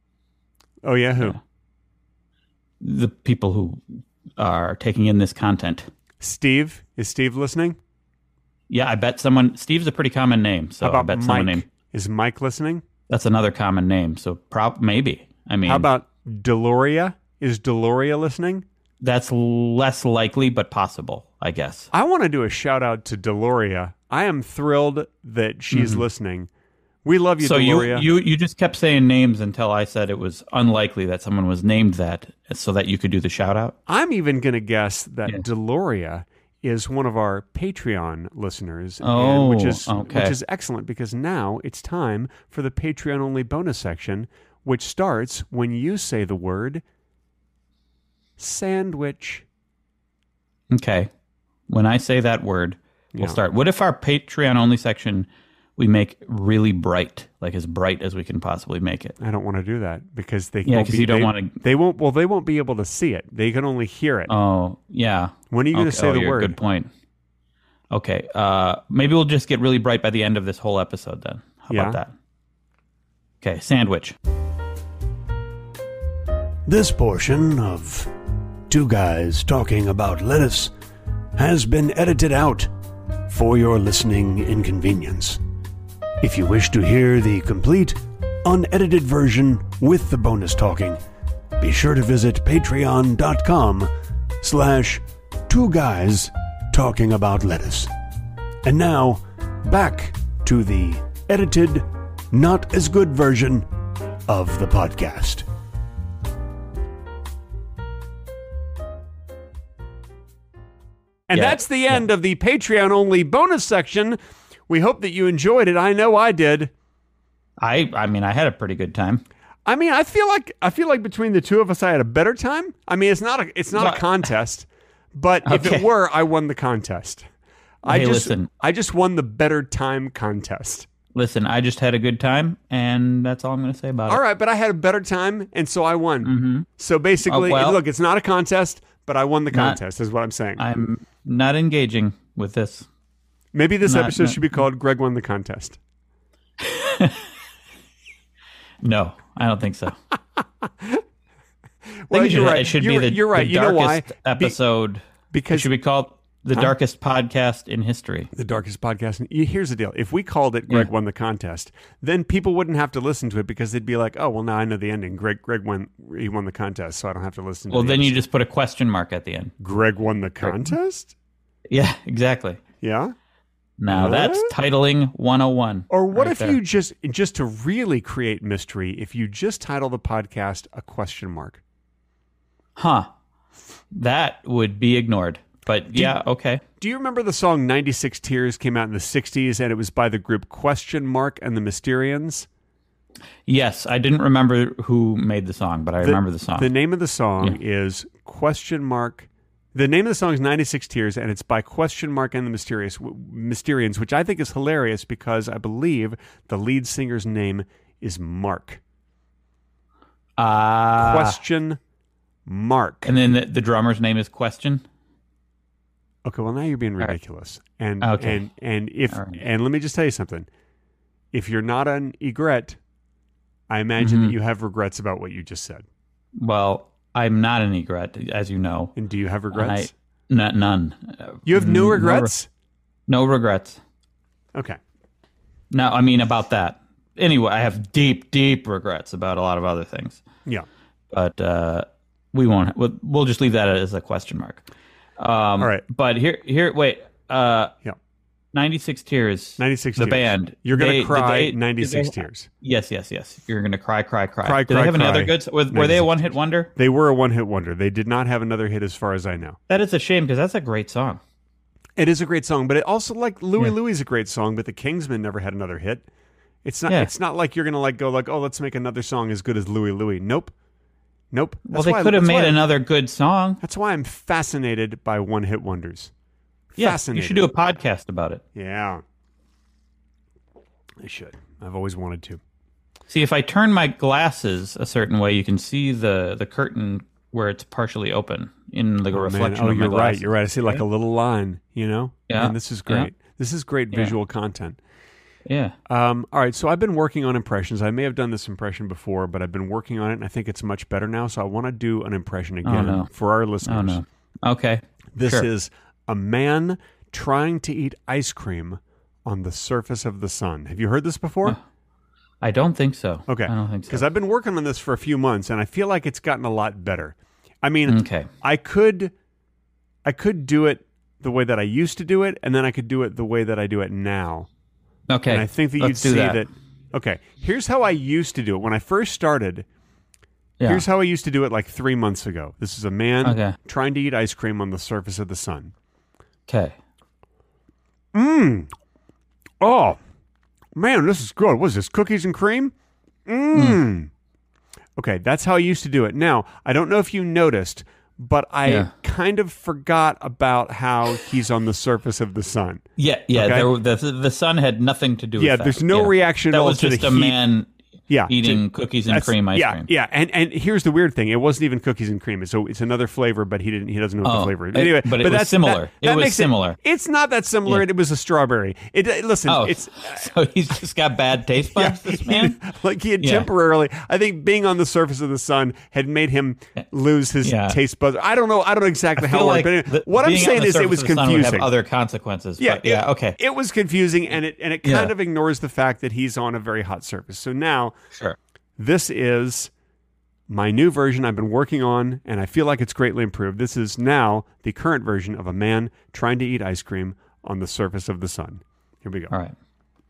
A: oh yeah, who?
B: Yeah. The people who are taking in this content.
A: Steve is Steve listening?
B: Yeah, I bet someone. Steve's a pretty common name, so
A: How about
B: I bet
A: Mike?
B: someone named.
A: Is Mike listening?
B: That's another common name, so prob maybe. I mean,
A: how about Deloria? Is Deloria listening?
B: That's less likely, but possible, I guess.
A: I want to do a shout out to Deloria. I am thrilled that she's mm-hmm. listening. We love you,
B: so
A: Deloria.
B: you, you you just kept saying names until I said it was unlikely that someone was named that, so that you could do the shout out.
A: I'm even going to guess that
B: yeah.
A: Deloria is one of our Patreon listeners,
B: oh,
A: and which is
B: okay.
A: which is excellent because now it's time for the Patreon only bonus section, which starts when you say the word sandwich.
B: Okay, when I say that word, we'll
A: yeah.
B: start. What if our Patreon only section we make really bright, like as bright as we can possibly make it?
A: I don't want to do that because they
B: yeah, because you don't
A: they,
B: want to.
A: They won't. Well, they won't be able to see it. They can only hear it.
B: Oh yeah.
A: When are you going to
B: okay.
A: say
B: oh,
A: the
B: yeah,
A: word?
B: Good point. Okay, uh, maybe we'll just get really bright by the end of this whole episode. Then how
A: yeah.
B: about that? Okay, sandwich.
C: This portion of Two Guys Talking About Lettuce has been edited out for your listening inconvenience. If you wish to hear the complete, unedited version with the bonus talking, be sure to visit patreon.com slash two guys talking about lettuce. And now, back to the edited, not as good version of the podcast.
A: And
B: yeah.
A: that's the end yeah. of the Patreon-only bonus section. We hope that you enjoyed it. I know I did.
B: I I mean, I had a pretty good time.
A: I mean, I feel like I feel like between the two of us, I had a better time. I mean, it's not a it's not
B: what?
A: a contest, but okay. if it were, I won the contest. I
B: hey,
A: just
B: listen.
A: I just won the better time contest.
B: Listen, I just had a good time, and that's all I'm going to say about
A: All
B: it.
A: right, but I had a better time, and so I won.
B: Mm-hmm.
A: So basically,
B: Oh, well,
A: look, it's not a contest, but I won the
B: Not-
A: contest, is what I'm saying.
B: I'm not engaging with this.
A: Maybe this
B: not-
A: episode
B: not-
A: should be called Greg Won the Contest.
B: No, I don't think so.
A: Well,
B: I think it should,
A: you're right.
B: it should
A: you're,
B: be the,
A: you're right.
B: the
A: You know
B: darkest
A: why? Be-
B: episode.
A: because
B: It should be called the
A: Huh?
B: darkest podcast in history.
A: the darkest podcast. And here's the deal: if we called it "Greg
B: Yeah.
A: Won the Contest," then people wouldn't have to listen to it because they'd be like, "Oh, well, now I know the ending. Greg, Greg won. He won the contest, so I don't have to listen." to
B: Well,
A: the
B: then you
A: episode."
B: just put a question mark at the end.
A: Greg won the contest.
B: Yeah, exactly.
A: Yeah.
B: Now that's
A: What?
B: titling one oh one.
A: Or what
B: right
A: if
B: there.
A: you just just to really create mystery? If you just title the podcast a question mark.
B: Huh. That would be ignored. But yeah, okay.
A: Do you remember the song ninety-six Tears came out in the sixties and it was by the group Question Mark and the Mysterians?
B: Yes, I didn't remember who made the song, but I remember the song.
A: The name of the song is Question Mark. The name of the song is ninety-six Tears and it's by Question Mark and the Mysterious Mysterians, which I think is hilarious because I believe the lead singer's name is Mark.
B: Ah.
A: Question Mark.
B: And then the, the drummer's name is Question.
A: Okay, well now you're being
B: right.
A: ridiculous. And
B: Okay.
A: and and if
B: All right.
A: and let me just tell you something. If you're not an egret, I imagine
B: Mhm.
A: that you have regrets about what you just said.
B: Well, I'm not an egret, as you know.
A: And do you have regrets?
B: I, n- none. Uh,
A: you have no
B: n-
A: regrets?
B: No, re- no regrets.
A: Okay.
B: No, I mean about that. Anyway, I have deep, deep regrets about a lot of other things.
A: Yeah.
B: But uh, we won't. We'll, we'll just leave that as a question mark. Um,
A: All right.
B: But here, here. Wait. Uh,
A: Yeah.
B: ninety-six Tears.
A: ninety-six
B: The
A: Tears.
B: band.
A: You're going
B: They-
A: to
B: did
A: cry
B: they- did
A: ninety-six
B: they-
A: Tears.
B: Yes, yes, yes. You're going to cry, cry, cry.
A: Cry,
B: Did
A: cry,
B: they have any
A: cry.
B: other good? Were, were they a
A: ninety-six
B: one-hit wonder?
A: They were a one-hit wonder. They did not have another hit as far as I know.
B: That is a shame because that's a great song.
A: It is a great song, but it also like Louie
B: Yeah.
A: Louie is a great song, but the Kingsmen never had another hit. It's not
B: Yeah.
A: it's not like you're going to like go like, "Oh, let's make another song as good as Louie Louie." Nope. Nope.
B: Well,
A: That's
B: they
A: why-
B: could have
A: that's
B: made
A: why-
B: another good song.
A: That's why I'm fascinated by one-hit wonders.
B: Yeah, you
A: Fascinated.
B: should do a podcast about it.
A: Yeah. I should. I've always wanted to.
B: See, if I turn my glasses a certain way, you can see the, the curtain where it's partially open in like a
A: Oh, man.
B: reflection
A: Oh,
B: of my
A: you're right.
B: glasses.
A: You're right. I see like a little line, you know?
B: Yeah.
A: And this is
B: Yeah.
A: great. This is great
B: Yeah.
A: visual content.
B: Yeah.
A: Um, all right, so I've been working on impressions. I may have done this impression before, but I've been working on it, and I think it's much better now. So I want to do an impression again
B: no.
A: for our listeners.
B: Oh, no. Okay.
A: This
B: Sure.
A: is a man trying to eat ice cream on the surface of the sun. Have you heard this before?
B: I don't think so.
A: Okay.
B: I don't think so.
A: Because I've been working on this for a few months, and I feel like it's gotten a lot better. I mean,
B: Okay.
A: I could, I could do it the way that I used to do it, and then I could do it the way that I do it now.
B: Okay.
A: And I think that
B: Let's
A: you'd
B: do
A: see
B: that.
A: that. Okay, here's how I used to do it. When I first started,
B: Yeah.
A: here's how I used to do it like three months ago. This is a man
B: Okay.
A: trying to eat ice cream on the surface of the sun.
B: Okay.
A: Mmm. Oh, man, this is good. What is this, cookies and cream? Mmm.
B: Mm.
A: Okay, that's how I used to do it. Now, I don't know if you noticed, but I
B: Yeah.
A: kind of forgot about how he's on the surface of the sun.
B: Yeah. Yeah.
A: Okay.
B: There, the the sun had nothing to do with
A: Yeah,
B: that.
A: there's no
B: Yeah.
A: reaction at
B: That
A: all
B: was
A: to the
B: just a
A: heat.
B: man
A: Yeah,
B: eating
A: to-
B: cookies and
A: That's-
B: cream ice
A: yeah,
B: cream.
A: Yeah, and and here's the weird thing: it wasn't even cookies and cream. So it's another flavor, but he didn't. He doesn't know what
B: Oh,
A: the flavor is.
B: it-
A: Anyway,
B: but it was
A: that's
B: similar.
A: That,
B: It
A: that
B: was
A: makes
B: similar.
A: it's not that similar,
B: Yeah.
A: and it was a strawberry. It it- listen.
B: Oh,
A: It's
B: so he's just got bad taste buds, this man?
A: like he had
B: Yeah.
A: temporarily. I think being on the surface of the sun had made him lose his
B: Yeah.
A: taste buds. I don't know. I don't know exactly
B: I
A: how.
B: feel
A: it
B: like
A: worked, but anyway,
B: the-
A: what I'm
B: being on
A: saying
B: the
A: is, it
B: surface
A: was
B: of the sun would
A: confusing.
B: have other consequences.
A: Yeah,
B: but yeah,
A: it,
B: okay,
A: It was confusing, and it and it
B: Yeah.
A: kind of ignores the fact that he's on a very hot surface. So now.
B: sure.
A: This is my new version I've been working on, and I feel like it's greatly improved. This is now the current version of a man trying to eat ice cream on the surface of the sun. Here we go.
B: All right.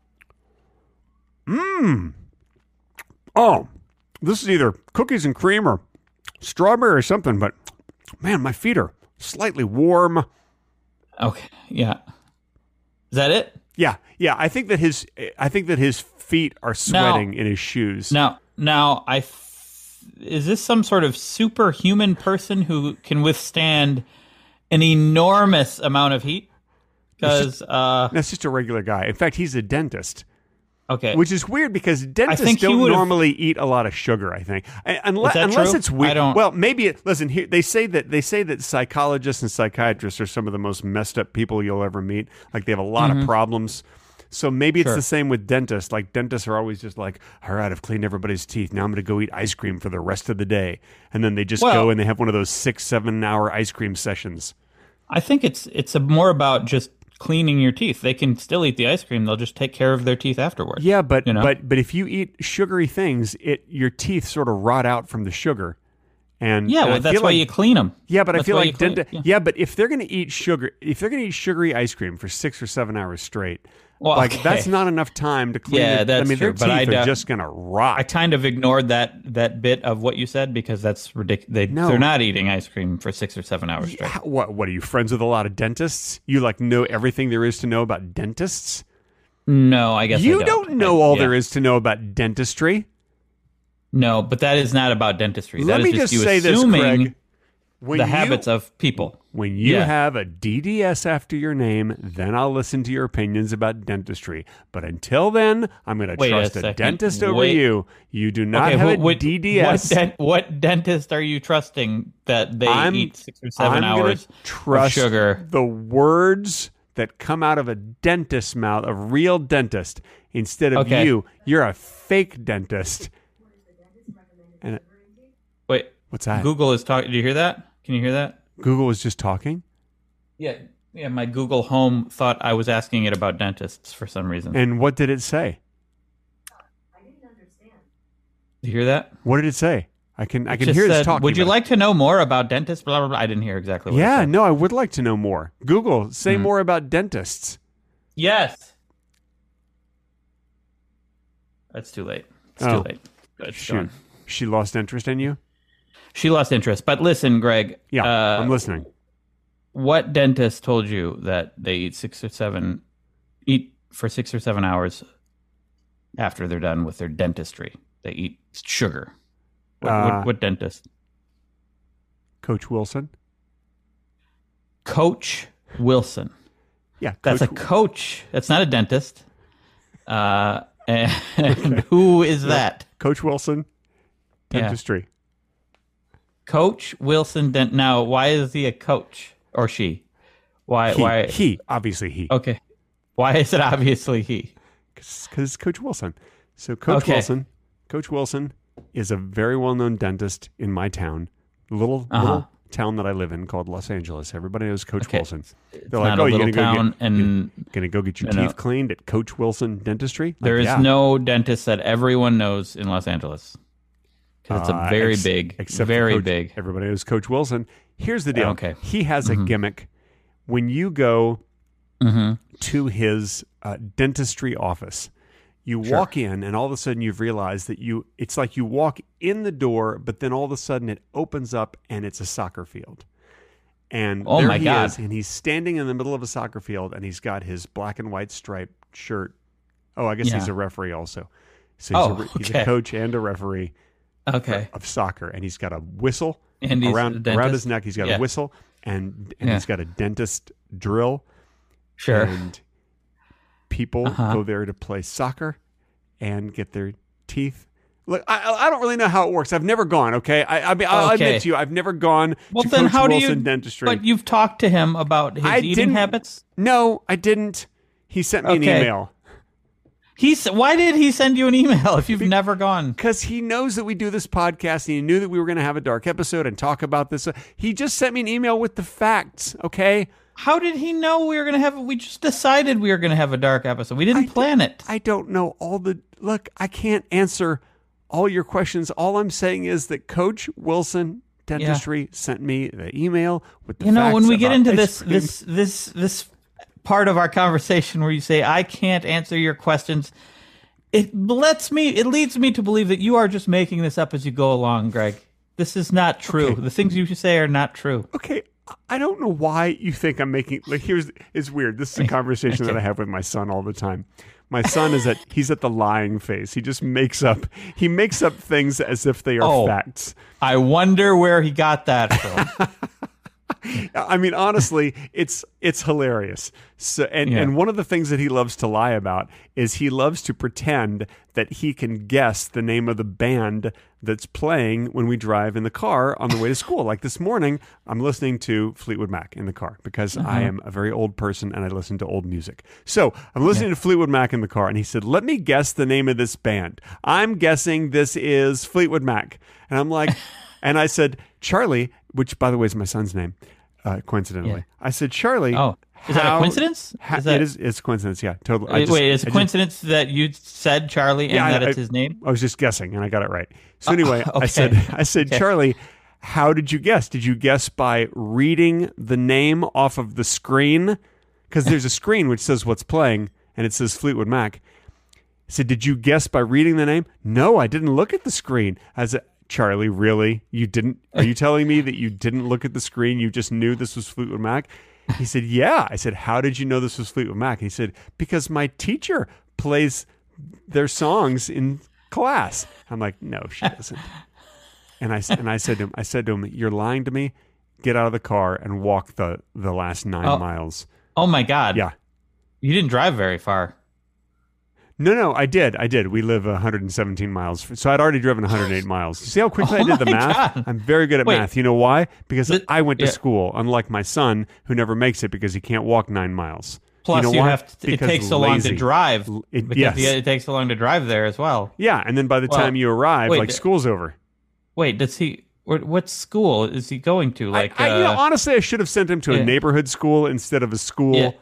A: Oh, this is either cookies and cream or strawberry or something, but man, my feet are slightly warm.
B: Okay. Yeah. Is that it?
A: Yeah, yeah. I think that his I think that his feet are sweating in his shoes.
B: Now, now, I f- is this some sort of superhuman person who can withstand an enormous amount of heat? Because uh,
A: That's just a regular guy. In fact, he's a dentist.
B: Okay.
A: Which is weird because dentists
B: think he
A: don't
B: would've-
A: normally eat a lot of sugar, I think. And- Unless,
B: that
A: unless
B: true?
A: it's weird.
B: I don't-
A: Well, maybe it, listen, here they say that they say that psychologists and psychiatrists are some of the most messed up people you'll ever meet. Like they have a lot
B: Mm-hmm.
A: of problems. So maybe it's
B: Sure.
A: the same with dentists. Like dentists are always just like, all right, I've cleaned everybody's teeth. Now I'm going to go eat ice cream for the rest of the day. And then they just
B: Well-
A: go and they have one of those six, seven hour ice cream sessions.
B: I think it's it's a more about just cleaning your teeth. They can still eat the ice cream. They'll just take care of their teeth afterwards.
A: Yeah, but
B: you know?
A: but but if you eat sugary things, it your teeth sort of rot out from the sugar. And
B: Yeah,
A: and
B: well,
A: I
B: that's
A: feel
B: why
A: like,
B: you clean them.
A: Yeah, but I
B: That's
A: feel
B: why
A: like
B: you clean-
A: denti-
B: yeah.
A: yeah, but if they're going to eat sugar, if they're going to eat sugary ice cream for six or seven hours straight,
B: Well,
A: like
B: okay.
A: that's not enough time to clean.
B: Yeah,
A: it.
B: that's
A: I mean,
B: true,
A: their
B: but
A: teeth
B: I
A: are
B: don't-
A: just going to rot.
B: I kind of ignored that that bit of what you said because that's ridiculous. They,
A: No.
B: They're not eating ice cream for six or seven hours straight.
A: How- what? What are you friends with a lot of dentists? You like know everything there is to know about dentists?
B: No, I guess I
A: You
B: don't.
A: don't know all
B: yeah.
A: there is to know about dentistry.
B: No, but that is not about dentistry.
A: Let
B: that
A: me
B: is just
A: just
B: you
A: say this,
B: assuming
A: Craig. When
B: the
A: you-
B: habits of people.
A: When you
B: Yeah.
A: have a D D S after your name, then I'll listen to your opinions about dentistry. But until then, I'm going to
B: Wait a
A: trust a,
B: second.
A: dentist over
B: Wait.
A: you. You do not
B: Okay,
A: have
B: what,
A: a
B: what,
A: D D S.
B: What, dent, what dentist are you trusting that they
A: I'm-
B: eat six or seven
A: I'm gonna
B: hours
A: trust
B: of sugar?
A: the words that come out of a dentist's mouth, a real dentist, instead of
B: Okay.
A: you. You're a fake dentist. And
B: Wait,
A: what's that?
B: Google is talking. Do you hear that? Can you hear that?
A: Google was just talking,
B: Yeah, yeah. My Google Home thought I was asking it about dentists for some reason.
A: and what did it say?
B: Do you hear that?
A: What did it say? I can I
B: It
A: can
B: just
A: hear this
B: said,
A: talking.
B: would you
A: about it.
B: like to know more about dentists? Blah blah blah. I didn't hear exactly what it
A: Yeah,
B: said.
A: no, I would like to know more. Google, say
B: Hmm.
A: more about dentists.
B: Yes. That's too late. It's
A: Oh.
B: too late. It's
A: Shoot.
B: gone.
A: She lost interest in you?
B: She lost interest. But listen, Greg.
A: Yeah,
B: uh,
A: I'm listening.
B: What dentist told you that they eat six or seven, eat for six or seven hours after they're done with their dentistry? They eat sugar. What,
A: Uh,
B: what, what dentist?
A: Coach Wilson?
B: Coach Wilson.
A: Yeah,
B: That's
A: Coach
B: a coach. That's not a dentist. Uh, and who is that?
A: Coach Wilson,
B: Yeah.
A: dentistry.
B: Coach Wilson Dent. Now, why is he a coach or she? Why?
A: He,
B: why?
A: he, obviously he,
B: Okay. Why is it obviously he?
A: because Coach Wilson. So Coach
B: Okay.
A: Wilson, Coach Wilson is a very well-known dentist in my town, little
B: Uh-huh.
A: little town that I live in called Los Angeles. Everybody knows Coach
B: Okay.
A: Wilson. They're
B: It's
A: like,
B: not
A: oh,
B: a
A: you're
B: little
A: gonna go
B: town,
A: get,
B: and
A: gonna go get your
B: No, no.
A: teeth cleaned at Coach Wilson Dentistry. Like,
B: there is
A: yeah.
B: no dentist that everyone knows in Los Angeles because it's
A: Uh,
B: a very
A: ex-
B: big,
A: except for
B: very
A: Coach-
B: big.
A: Everybody knows Coach Wilson. Here's the deal.
B: Okay.
A: He has a
B: Mhm.
A: gimmick. When you go
B: hmm
A: to his uh, dentistry office, you
B: Sure.
A: walk in, and all of a sudden you've realized that you. It's like you walk in the door, but then all of a sudden it opens up, and it's a soccer field. And
B: Oh
A: there
B: my
A: he
B: God.
A: is, and he's standing in the middle of a soccer field, and he's got his black and white striped shirt. Oh, I guess he's
B: Yeah.
A: a referee also. So he's,
B: Oh,
A: a, re- he's
B: okay.
A: a coach and a referee
B: Okay.
A: of soccer, and he's got a whistle
B: And he's a
A: around
B: dentist?
A: around his neck. He's got
B: Yeah.
A: a whistle, and and
B: Yeah.
A: he's got a dentist drill.
B: Sure.
A: And people
B: Uh-huh.
A: go there to play soccer and get their teeth. Look, I, I don't really know how it works. I've never gone. Okay, I, I mean, I'll
B: Okay.
A: admit to you, I've never gone
B: Well,
A: to
B: then
A: Coach
B: how do
A: Wilson
B: you?
A: Dentistry.
B: But you've talked to him about his
A: I
B: eating
A: didn't-
B: habits.
A: No, I didn't. He sent me an
B: Okay.
A: email
B: He's. Why did he send you an email if you've never gone?
A: because he knows that we do this podcast, and he knew that we were going to have a dark episode and talk about this. He just sent me an email with the facts. Okay.
B: How did he know we were going to have? We just decided we were going to have a dark episode. We didn't
A: I
B: plan it.
A: I don't know all the look. I can't answer all your questions. All I'm saying is that Coach Wilson Dentistry sent me the email with the
B: You know,
A: facts
B: when we get
A: about
B: into
A: ice
B: this,
A: cream.
B: this, this, this part of our conversation where you say I can't answer your questions, it lets me. It leads me to believe that you are just making this up as you go along, Greg. This is not true.
A: Okay.
B: The things you say are not true.
A: Okay, I don't know why you think I'm making. Like, here's it's weird. This is a conversation that I have with my son all the time. My son is at he's at the lying phase. He just makes up he makes up things as if they are
B: Oh.
A: facts.
B: I wonder where he got that from.
A: I mean, honestly, it's it's hilarious. So, and,
B: Yeah.
A: and one of the things that he loves to lie about is he loves to pretend that he can guess the name of the band that's playing when we drive in the car on the way to school. Like this morning, I'm listening to Fleetwood Mac in the car because I am a very old person and I listen to old music. So I'm listening to Fleetwood Mac in the car, and he said, "Let me guess the name of this band. I'm guessing this is Fleetwood Mac." And I'm like, and I said, "Charlie," which by the way is my son's name, uh, coincidentally.
B: Yeah.
A: I said, "Charlie."
B: Oh, is that a
A: how-
B: coincidence?
A: ha-
B: Is that-
A: it is. It's coincidence. Yeah, totally. I
B: Wait,
A: just-
B: wait, is
A: I
B: it
A: just-
B: coincidence that you said Charlie and
A: Yeah, I-
B: that it's
A: I-
B: his name?
A: I was just guessing, and I got it right. So anyway, I
B: okay.
A: said, "I said,
B: Okay.
A: Charlie, how did you guess? Did you guess by reading the name off of the screen? Because there's a screen which says what's playing, and it says Fleetwood Mac." I said, "Did you guess by reading the name?" "No, I didn't look at the screen." I said, "Charlie, really? You didn't? Are you telling me that you didn't look at the screen? You just knew this was Fleetwood Mac?" He said, "Yeah." I said, "How did you know this was Fleetwood Mac?" He said, "Because my teacher plays their songs in class." I'm like, "No, she doesn't." And I and I said to him, I said to him, "You're lying to me. Get out of the car and walk the the last nine
B: Oh.
A: miles."
B: Oh my God.
A: Yeah.
B: You didn't drive very far.
A: No, no, I did. I did. We live one hundred seventeen miles. So I'd already driven one hundred eight miles. You see how quickly
B: Oh
A: I did the
B: my
A: math?
B: God.
A: I'm very good at
B: Wait.
A: math. You know why? Because
B: The-
A: I went to
B: yeah.
A: school, unlike my son, who never makes it because he can't walk nine miles.
B: Plus,
A: you,
B: you,
A: know why?
B: have to, it
A: Because
B: takes so long
A: lazy.
B: to drive.
A: L- it-
B: because
A: yes.
B: it takes so long to drive there as well.
A: Yeah, and then by the
B: Well,
A: time you arrive,
B: wait,
A: like
B: th-
A: school's over.
B: Wait, does he? What, what school is he going to? Like,
A: I, I, you know,
B: uh,
A: honestly, I should have sent him to
B: yeah.
A: a neighborhood school instead of a school.
B: yeah.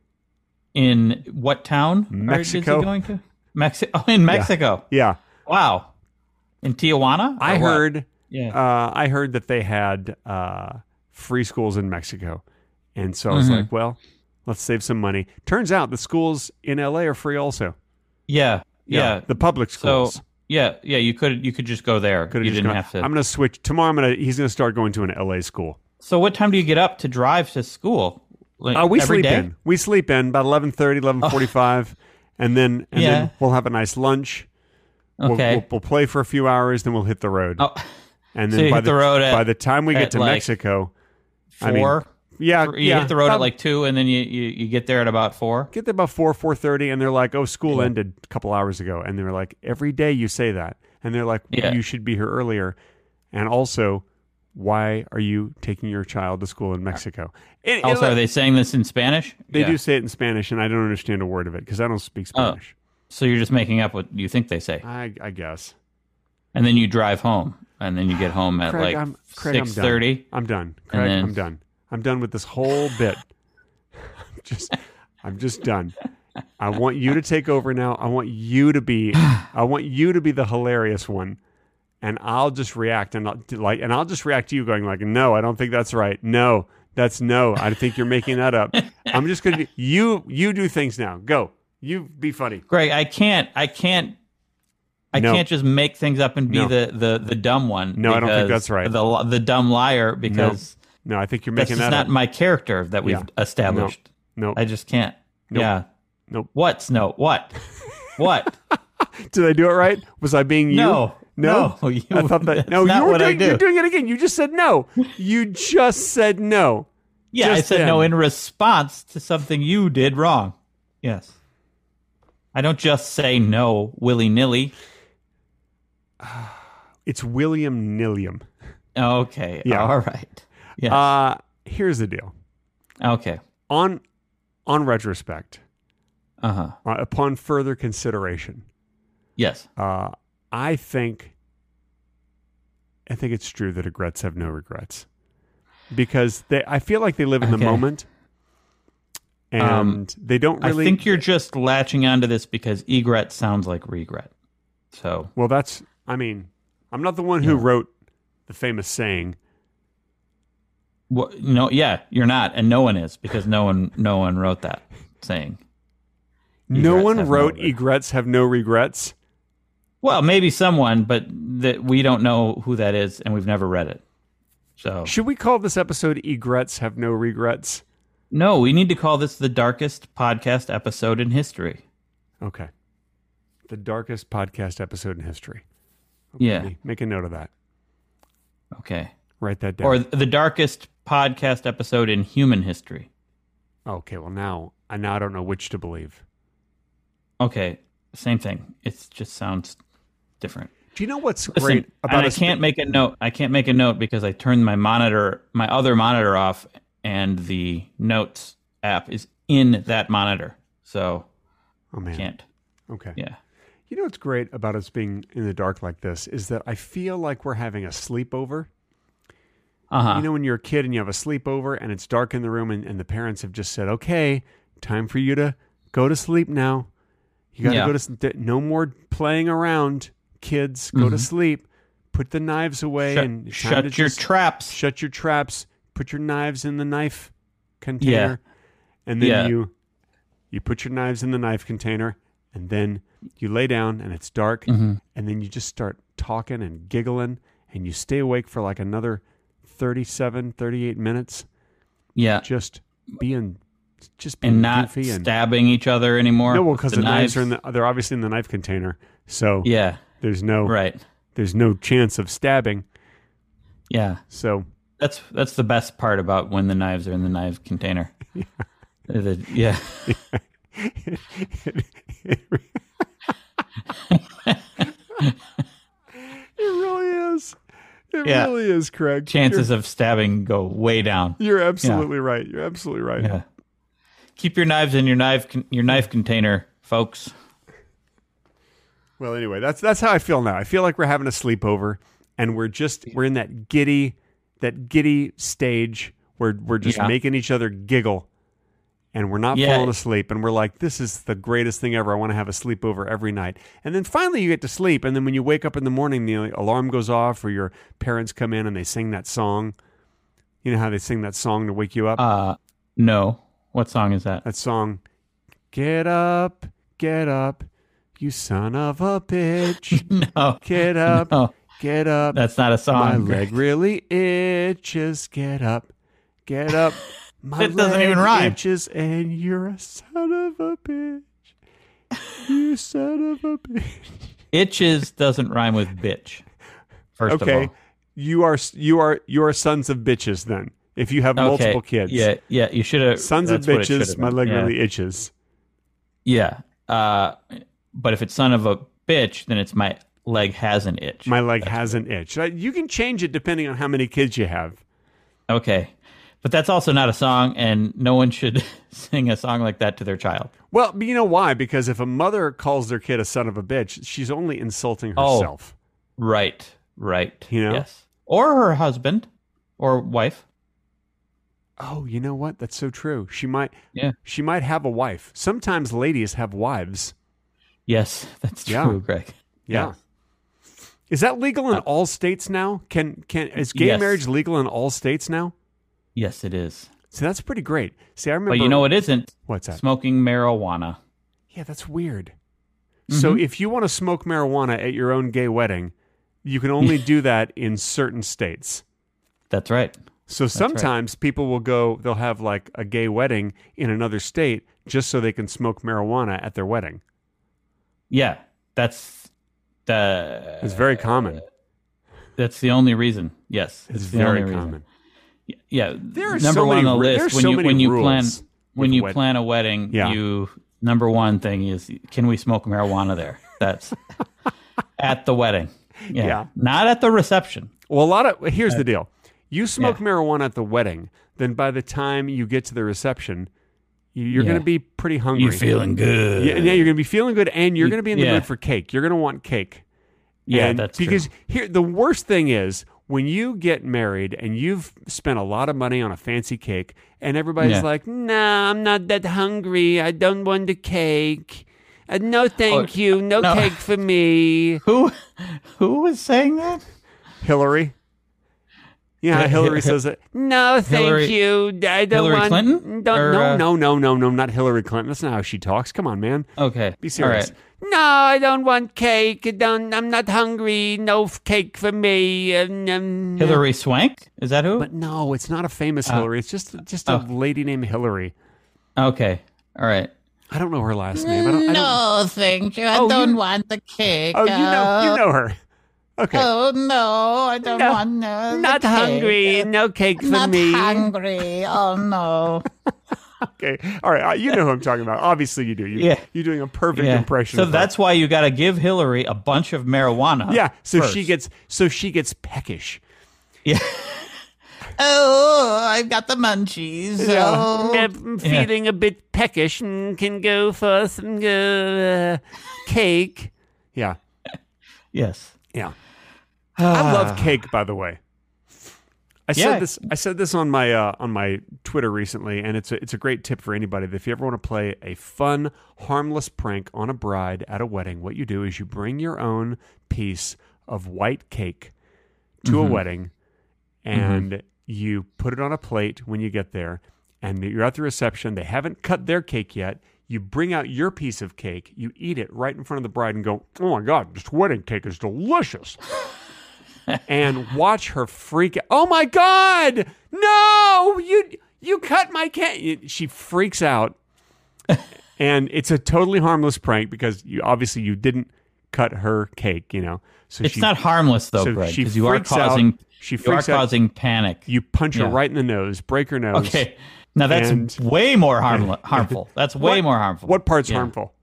B: in what town? Or
A: Mexico.
B: Is he going to Mexico? Oh, in Mexico.
A: Yeah,
B: Wow. In Tijuana?
A: I
B: Or what?
A: heard.
B: Yeah.
A: Uh, I heard that they had uh, free schools in Mexico, and so I was
B: Mhm.
A: like, "Well, let's save some money." Turns out the schools in L A are free also.
B: yeah. Yeah.
A: the public
B: So
A: schools.
B: yeah, yeah. You could you could just go there.
A: Could've
B: You
A: just
B: didn't
A: gone-
B: have to.
A: I'm going to switch tomorrow. I'm going to. He's going to start going to an L A school.
B: So what time do you get up to drive to school? Like,
A: Uh, we
B: every
A: sleep
B: day?
A: in. We sleep in about eleven thirty, eleven forty-five, and then and
B: Yeah.
A: then we'll have a nice lunch. We'll,
B: Okay.
A: we'll, we'll play for a few hours, then we'll hit the road.
B: Oh,
A: and
B: so
A: then
B: you
A: by
B: hit the road at-
A: by the time we get
B: at,
A: to
B: like,
A: Mexico, I mean,
B: four.
A: yeah,
B: you
A: yeah,
B: hit the road
A: about-
B: at like two, and then you, you, you get there at about four.
A: get there about four, four thirty, and they're like, "Oh, school
B: Yeah.
A: ended a couple hours ago," and they're like, "Every day you say that," and they're like,
B: Yeah.
A: "You should be here earlier," and also, why are you taking your child to school in Mexico? It- it-
B: Also, are they saying this in Spanish?
A: They
B: Yeah.
A: do say it in Spanish, and I don't understand a word of it because I don't speak
B: Oh.
A: Spanish.
B: So you're just making up what you think they say,
A: I, I guess.
B: and then you drive home, and then you get home at
A: Craig,
B: like
A: I'm, Craig, I'm
B: six
A: done.
B: thirty.
A: I'm done. Craig,
B: then-
A: I'm done. I'm done with this whole bit. I'm just, I'm just done. I want you to take over now. I want you to be, I want you to be the hilarious one, and I'll just react and I'll like, and I'll just react to you going like, "No, I don't think that's right. No, that's no. I think you're making that up." I'm just gonna, you, you do things now. Go. You be funny.
B: Greg, I can't. I can't. I
A: No.
B: can't just make things up and be
A: No.
B: the, the, the dumb one.
A: No, I don't think
B: because-
A: that's right.
B: The the dumb liar because
A: No, I think you're
B: that's
A: making
B: just
A: that
B: not
A: up.
B: my character that we've
A: Yeah.
B: established.
A: No.
B: I just can't.
A: Nope.
B: Yeah.
A: Nope.
B: What's no? What? What?
A: Did I do it right? Was I being you?
B: No.
A: No,
B: No, you-
A: I thought that.
B: that's
A: No,
B: not
A: you were
B: what I
A: doing.
B: do.
A: You're doing it again. You just said no. You just said no.
B: Yeah, I
A: Just
B: said no
A: then.
B: in response to something you did wrong. Yes. I don't just say no willy nilly.
A: It's William Nilliam.
B: Okay.
A: Yeah.
B: All right. Yes.
A: Uh, here's the deal.
B: okay.
A: On on retrospect,
B: Uh huh.
A: uh, upon further consideration,
B: Yes.
A: uh, I think I think it's true that egrets have no regrets because they. I feel like they live in the
B: Okay.
A: moment, and
B: Um,
A: they don't really.
B: I think you're just latching onto this because egret sounds like regret. So
A: Well, that's. I mean, I'm not the one who
B: Yeah.
A: wrote the famous saying.
B: wha- no, yeah, you're not, and no one is because no one, no one wrote that saying.
A: No
B: Egrets
A: one
B: have no
A: wrote
B: regret.
A: egrets have no regrets.
B: Well, maybe someone, but that we don't know who that is, and we've never read it. So
A: Should we call this episode "Egrets Have No Regrets"?
B: no, we need to call this the darkest podcast episode in history.
A: Okay. The darkest podcast episode in history.
B: Yeah.
A: Make- Make a note of that.
B: Okay.
A: Write that down.
B: Or the darkest podcast episode in human history.
A: Okay, well now, I now I don't know which to believe.
B: Okay, same thing. It just sounds different.
A: Do you know what's
B: Listen,
A: great about
B: and I
A: us
B: can't
A: be-
B: make a note. I can't make a note because I turned my monitor, my other monitor off, and the notes app is in that monitor. So
A: Oh man.
B: can't.
A: Okay.
B: Yeah.
A: You know what's great about us being in the dark like this is that I feel like we're having a sleepover.
B: Uh-huh.
A: You know, when you're a kid and you have a sleepover and it's dark in the room and, and the parents have just said, okay, time for you to go to sleep now. You got to
B: Yeah.
A: go to sleep. No more playing around, kids. Go to sleep. Put the knives away.
B: Shut,
A: and it's time
B: shut
A: to
B: your
A: just
B: traps.
A: Shut your traps. Put your knives in the knife container. And then
B: Yeah.
A: you you put your knives in the knife container. And then you lay down and it's dark.
B: Mm-hmm.
A: And then you just start talking and giggling. And you stay awake for like another thirty-seven, thirty-eight minutes.
B: Yeah.
A: Just being, just being
B: And not
A: goofy and
B: stabbing each other anymore.
A: no, well, because the, knives
B: knives
A: are in the, they're obviously in the knife container, so
B: Yeah.
A: there's no,
B: Right.
A: there's no chance of stabbing.
B: Yeah.
A: So
B: That's that's the best part about when the knives are in the knife container. Yeah. The- yeah.
A: it really is, it
B: Yeah.
A: really is, Craig.
B: Chances of stabbing go way down.
A: You're, you're absolutely right. You're absolutely right.
B: Yeah. Keep your knives in your knife con- your knife container, folks.
A: Well, anyway, that's that's how I feel now. I feel like we're having a sleepover, and we're just we're in that giddy, that giddy stage where we're just
B: Yeah.
A: making each other giggle. And we're not
B: Yeah.
A: falling asleep. And we're like, this is the greatest thing ever. I want to have a sleepover every night. And then finally you get to sleep. And then when you wake up in the morning, the alarm goes off or your parents come in and they sing that song. You know how they sing that song to wake you up?
B: Uh no. What song is that?
A: that song, get up, get up, you son of a bitch.
B: No.
A: Get up,
B: No.
A: get up.
B: That's not a song.
A: My leg really itches. Get up, get up. My
B: It doesn't
A: leg
B: even rhyme.
A: itches, and you're a son of a bitch. You son of a bitch.
B: Itches doesn't rhyme with bitch. First
A: Okay,
B: of all.
A: you are you are you are sons of bitches. Then, if you have
B: Okay.
A: multiple kids,
B: Yeah, yeah, you should have
A: sons of bitches. My leg really itches.
B: Yeah. Uh but if it's son of a bitch, then it's my leg has an itch.
A: My leg has an itch. Uh, You can change it depending on how many kids you have.
B: Okay. But that's also not a song, and no one should sing a song like that to their child.
A: Well, but you know why? Because if a mother calls their kid a son of a bitch, she's only insulting
B: Oh.
A: herself.
B: Right, right.
A: You know?
B: Yes. Or her husband or wife.
A: Oh, you know what? That's so true. She might
B: Yeah.
A: she might have a wife. Sometimes ladies have wives.
B: Yes, that's true,
A: Yeah.
B: Greg.
A: Yeah. Is that legal in all states now? Can can is gay
B: Yes.
A: marriage legal in all states now?
B: Yes, it is.
A: So that's pretty great. See, I remember
B: But you know what isn't?
A: What's that?
B: Smoking marijuana.
A: Yeah, that's weird. So if you want to smoke marijuana at your own gay wedding, you can only do that in certain states.
B: That's right.
A: So sometimes people will go, they'll have like a gay wedding in another state just so they can smoke marijuana at their wedding.
B: Yeah, that's the
A: It's very common.
B: that's the only reason. Yes,
A: It's
B: the
A: very
B: only
A: common.
B: reason. Yeah,
A: There are
B: number
A: so
B: one
A: many
B: on the
A: ru-
B: list
A: there's
B: when
A: so
B: you
A: many
B: when you plan
A: rules
B: when
A: with
B: you
A: wed-
B: plan a wedding,
A: Yeah.
B: you number one thing is can we smoke marijuana there? That's at the wedding. Yeah.
A: Yeah.
B: Not at the reception.
A: Well, a lot of, here's the deal. You smoke
B: yeah.
A: marijuana at the wedding, then by the time you get to the reception, you- you're
B: Yeah.
A: going to be pretty hungry.
B: You're feeling good.
A: Yeah, yeah, you're going to be feeling good, and you're
B: You-
A: going to be in the
B: yeah.
A: mood for cake. You're going to want cake.
B: Yeah,
A: And
B: that's
A: because
B: true.
A: here the worst thing is when you get married and you've spent a lot of money on a fancy cake, and everybody's
B: Yeah.
A: like, "Nah, I'm not that hungry. I don't want the cake. Uh, no, thank
B: Oh,
A: you. No,
B: no.
A: cake for me."
B: Who who was saying that?
A: Hillary. Yeah,
B: Yeah,
A: Hillary
B: Hi-
A: says it. No, thank
B: Hillary-
A: you. I don't
B: Hillary
A: want.
B: Clinton?
A: Don't,
B: Or,
A: no,
B: uh,
A: no, no, no, no, not Hillary Clinton. That's not how she talks. Come on, man.
B: Okay.
A: Be serious.
B: All right.
A: No, I don't want cake. I don't. I'm not hungry. No f- cake for me. Um, um,
B: Hillary Swank? Is that who?
A: But no, it's not a famous Hillary. It's just just a
B: oh.
A: lady named Hillary.
B: Okay. All right.
A: I don't know her last name. I don't. I don't
D: No, thank you. I
A: Oh,
D: don't
A: you-
D: want the cake.
A: oh, you know, you know her. Okay.
B: Oh no, I don't
D: No,
B: want no.
D: Not
B: the cake.
D: hungry. No cake for
B: Not
D: me.
B: hungry. Oh no.
A: Okay. All right. Uh, you know who I'm talking about. Obviously, you do. You,
B: Yeah.
A: You're doing a perfect
B: Yeah.
A: impression.
B: So
A: of her.
B: that's why you got to give Hillary a bunch of marijuana.
A: yeah. So
B: first.
A: she gets. So she gets peckish.
B: Yeah. Oh, I've got the munchies.
A: Yeah.
B: Oh.
D: I'm feeling a bit peckish and can go for some uh, cake.
A: Yeah.
B: Yes.
A: Yeah. I love cake, by the way. I
B: Yeah.
A: said this. I said this on my uh, on my Twitter recently, and it's a, it's a great tip for anybody. That if you ever want to play a fun, harmless prank on a bride at a wedding, what you do is you bring your own piece of white cake to
B: Mm-hmm.
A: a wedding, and mm-hmm. you put it on a plate when you get there, and you're at the reception. They haven't cut their cake yet. You bring out your piece of cake, you eat it right in front of the bride, and go, "Oh my God, this wedding cake is delicious." And watch her freak out. Oh my God! No! You you cut my cake. She freaks out. And it's a totally harmless prank because you obviously you didn't cut her cake, you know. So
B: It's
A: she,
B: not harmless though,
A: so
B: Greg,
A: she
B: because you are
A: freaks out.
B: causing
A: She
B: you are
A: freaks out.
B: causing panic.
A: You punch her
B: Yeah.
A: right in the nose, break her nose.
B: Okay. Now that's
A: And-
B: way more harmful. harmful. That's way
A: What-
B: more harmful.
A: What part's
B: Yeah.
A: harmful?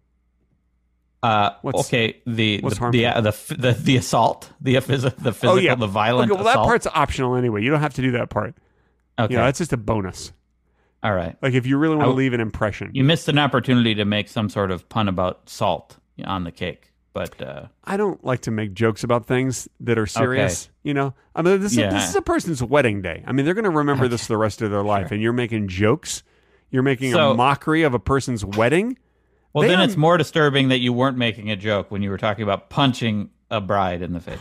B: Uh,
A: What's-
B: okay, the
A: what's
B: the, the, uh, the f- the the assault, the phys- the physical,
A: Oh yeah,
B: the violent
A: Okay, well, that
B: assault.
A: part's optional anyway. You don't have to do that part.
B: Okay,
A: You know, that's just a bonus.
B: all right.
A: Like if you really want
B: I-
A: to leave an impression.
B: You missed an opportunity to make some sort of pun about salt on the cake, but uh,
A: I don't like to make jokes about things that are serious. You know, I mean, this,
B: Yeah.
A: is, this is a person's wedding day. I mean, they're going to remember this the rest of their life, and you're making jokes. You're making
B: So-
A: a mockery of a person's wedding.
B: well,
A: They
B: then
A: are-
B: it's more disturbing that you weren't making a joke when you were talking about punching a bride in the face.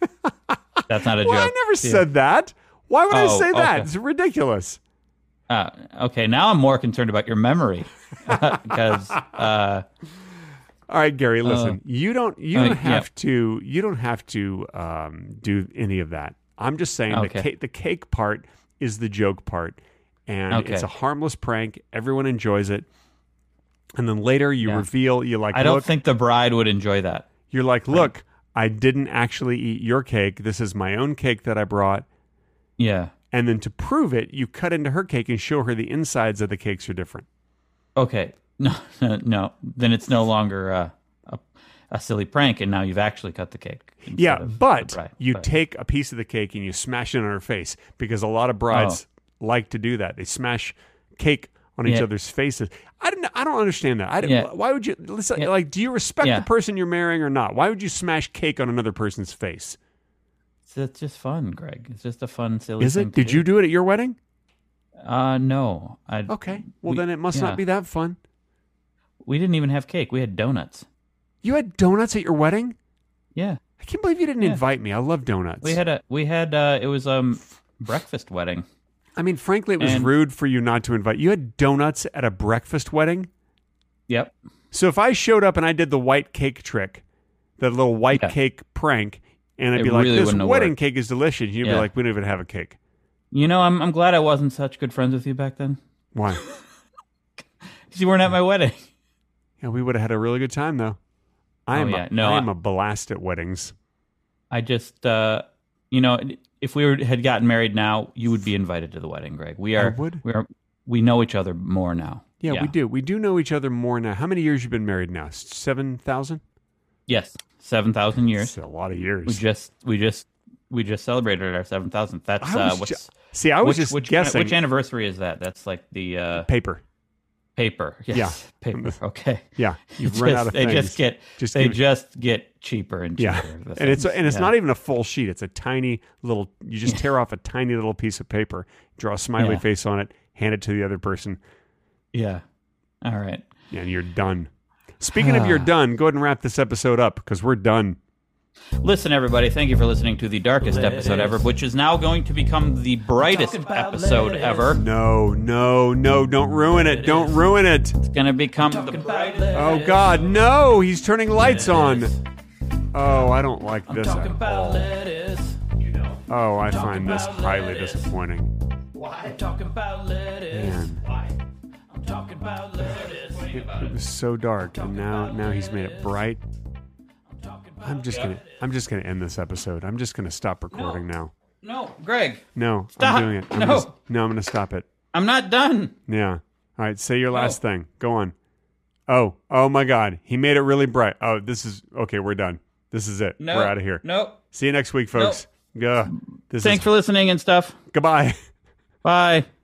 B: That's not a
A: Well,
B: joke.
A: I never said that. Why would I
B: Oh,
A: say that?
B: okay.
A: It's ridiculous.
B: Uh, okay, now I'm more concerned about your memory because uh,
A: All right, Gary. Listen, you don't. You
B: uh,
A: don't have
B: yeah.
A: to. You don't have to um, do any of that. I'm just saying
B: Okay.
A: the cake. The cake part is the joke part, and
B: Okay.
A: it's a harmless prank. Everyone enjoys it, and then later you
B: Yeah.
A: reveal. You like.
B: I don't
A: look,
B: think the bride would enjoy that.
A: You're like, look, I didn't actually eat your cake. This is my own cake that I brought.
B: Yeah.
A: And then to prove it, you cut into her cake and show her the insides of the cakes are different.
B: Okay. No, no. Then it's no longer uh, a, a silly prank, and now you've actually cut the cake. instead
A: Yeah,
B: of
A: but
B: the bride.
A: you
B: But-
A: take a piece of the cake and you smash it on her face because a lot of brides like to do that. They smash cake on each
B: Yeah.
A: other's faces. I don't. I don't understand that. I don't,
B: Yeah.
A: Why would you? Listen,
B: Yeah.
A: Like, do you respect
B: Yeah.
A: the person you're marrying or not? Why would you smash cake on another person's face?
B: It's, it's just fun, Greg. It's just a fun, silly
A: Is
B: thing
A: it?
B: to
A: Did you do it at your wedding?
B: Uh, no. I,
A: Okay. Well,
B: we-
A: then it must
B: yeah.
A: not be that fun.
B: We didn't even have cake. We had donuts.
A: You had donuts at your wedding?
B: Yeah.
A: I can't believe you didn't
B: Yeah.
A: invite me. I love donuts.
B: We had a, we had, uh, it was, um, breakfast wedding.
A: I mean, frankly, it was
B: And-
A: rude for you not to invite. You had donuts at a breakfast wedding?
B: Yep.
A: So if I showed up and I did the white cake trick, the little white
B: Yeah.
A: cake prank, and I'd
B: It
A: be like,
B: really
A: this
B: wouldn't have
A: wedding
B: worked.
A: cake is delicious, you'd be
B: Yeah.
A: like, we don't even have a cake.
B: You know, I'm, I'm glad I wasn't such good friends with you back then.
A: Why?
B: Because you weren't at my wedding.
A: Yeah, we would have had a really good time, though. I
B: Oh,
A: am,
B: yeah.
A: a,
B: No,
A: I am
B: I-
A: a blast at weddings.
B: I just, uh, you know, if we were, had gotten married now, you would be invited to the wedding, Greg. We are,
A: would?
B: we are, we know each other more now.
A: Yeah, we do. We do know each other more now. How many years you been married now? seven thousand?
B: Yes, seven thousand years.
A: That's a lot of years.
B: We just, we just, we just celebrated our seven thousandth. That's
A: I
B: uh,
A: was
B: what's
A: ju- See, I was
B: which,
A: just
B: which,
A: guessing.
B: Which anniversary is that? That's like the uh,
A: Paper.
B: paper. Yes,
A: Yeah.
B: paper. Okay.
A: Yeah, you've
B: Just-
A: run out of
B: they
A: things.
B: just get
A: Just
B: they
A: give-
B: just get cheaper and cheaper.
A: Yeah,
B: the
A: and it's
B: things.
A: and it's
B: Yeah.
A: not even a full sheet. It's a tiny little. You just tear off a tiny little piece of paper, draw a smiley
B: Yeah.
A: face on it, hand it to the other person,
B: Yeah. All right.
A: and you're done. Speaking of you're done, go ahead and wrap this episode up because we're done.
B: Listen, everybody, thank you for listening to the darkest episode ever, which is now going to become the brightest episode ever.
A: No, no, no! Don't ruin it! Don't ruin it!
B: It's going to become the brightest.
A: Oh God, no! He's turning lights on. Oh, I don't like this at all. Oh, I find this highly disappointing. Man. It, it was so dark, and now now he's made it bright. I'm just gonna I'm just gonna end this episode. I'm just gonna stop recording now.
B: No, Greg.
A: No,
B: Stop.
A: I'm doing it. I'm
B: No.
A: gonna, no, I'm gonna stop it.
B: I'm not done.
A: Yeah. All right. Say your last
B: No.
A: thing. Go on. Oh, oh my God. He made it really bright. Oh, this is okay. We're done. This is it.
B: No.
A: We're out of here.
B: No.
A: See you next week, folks. Go. This
B: Thanks
A: is
B: for listening and stuff.
A: goodbye.
B: Bye.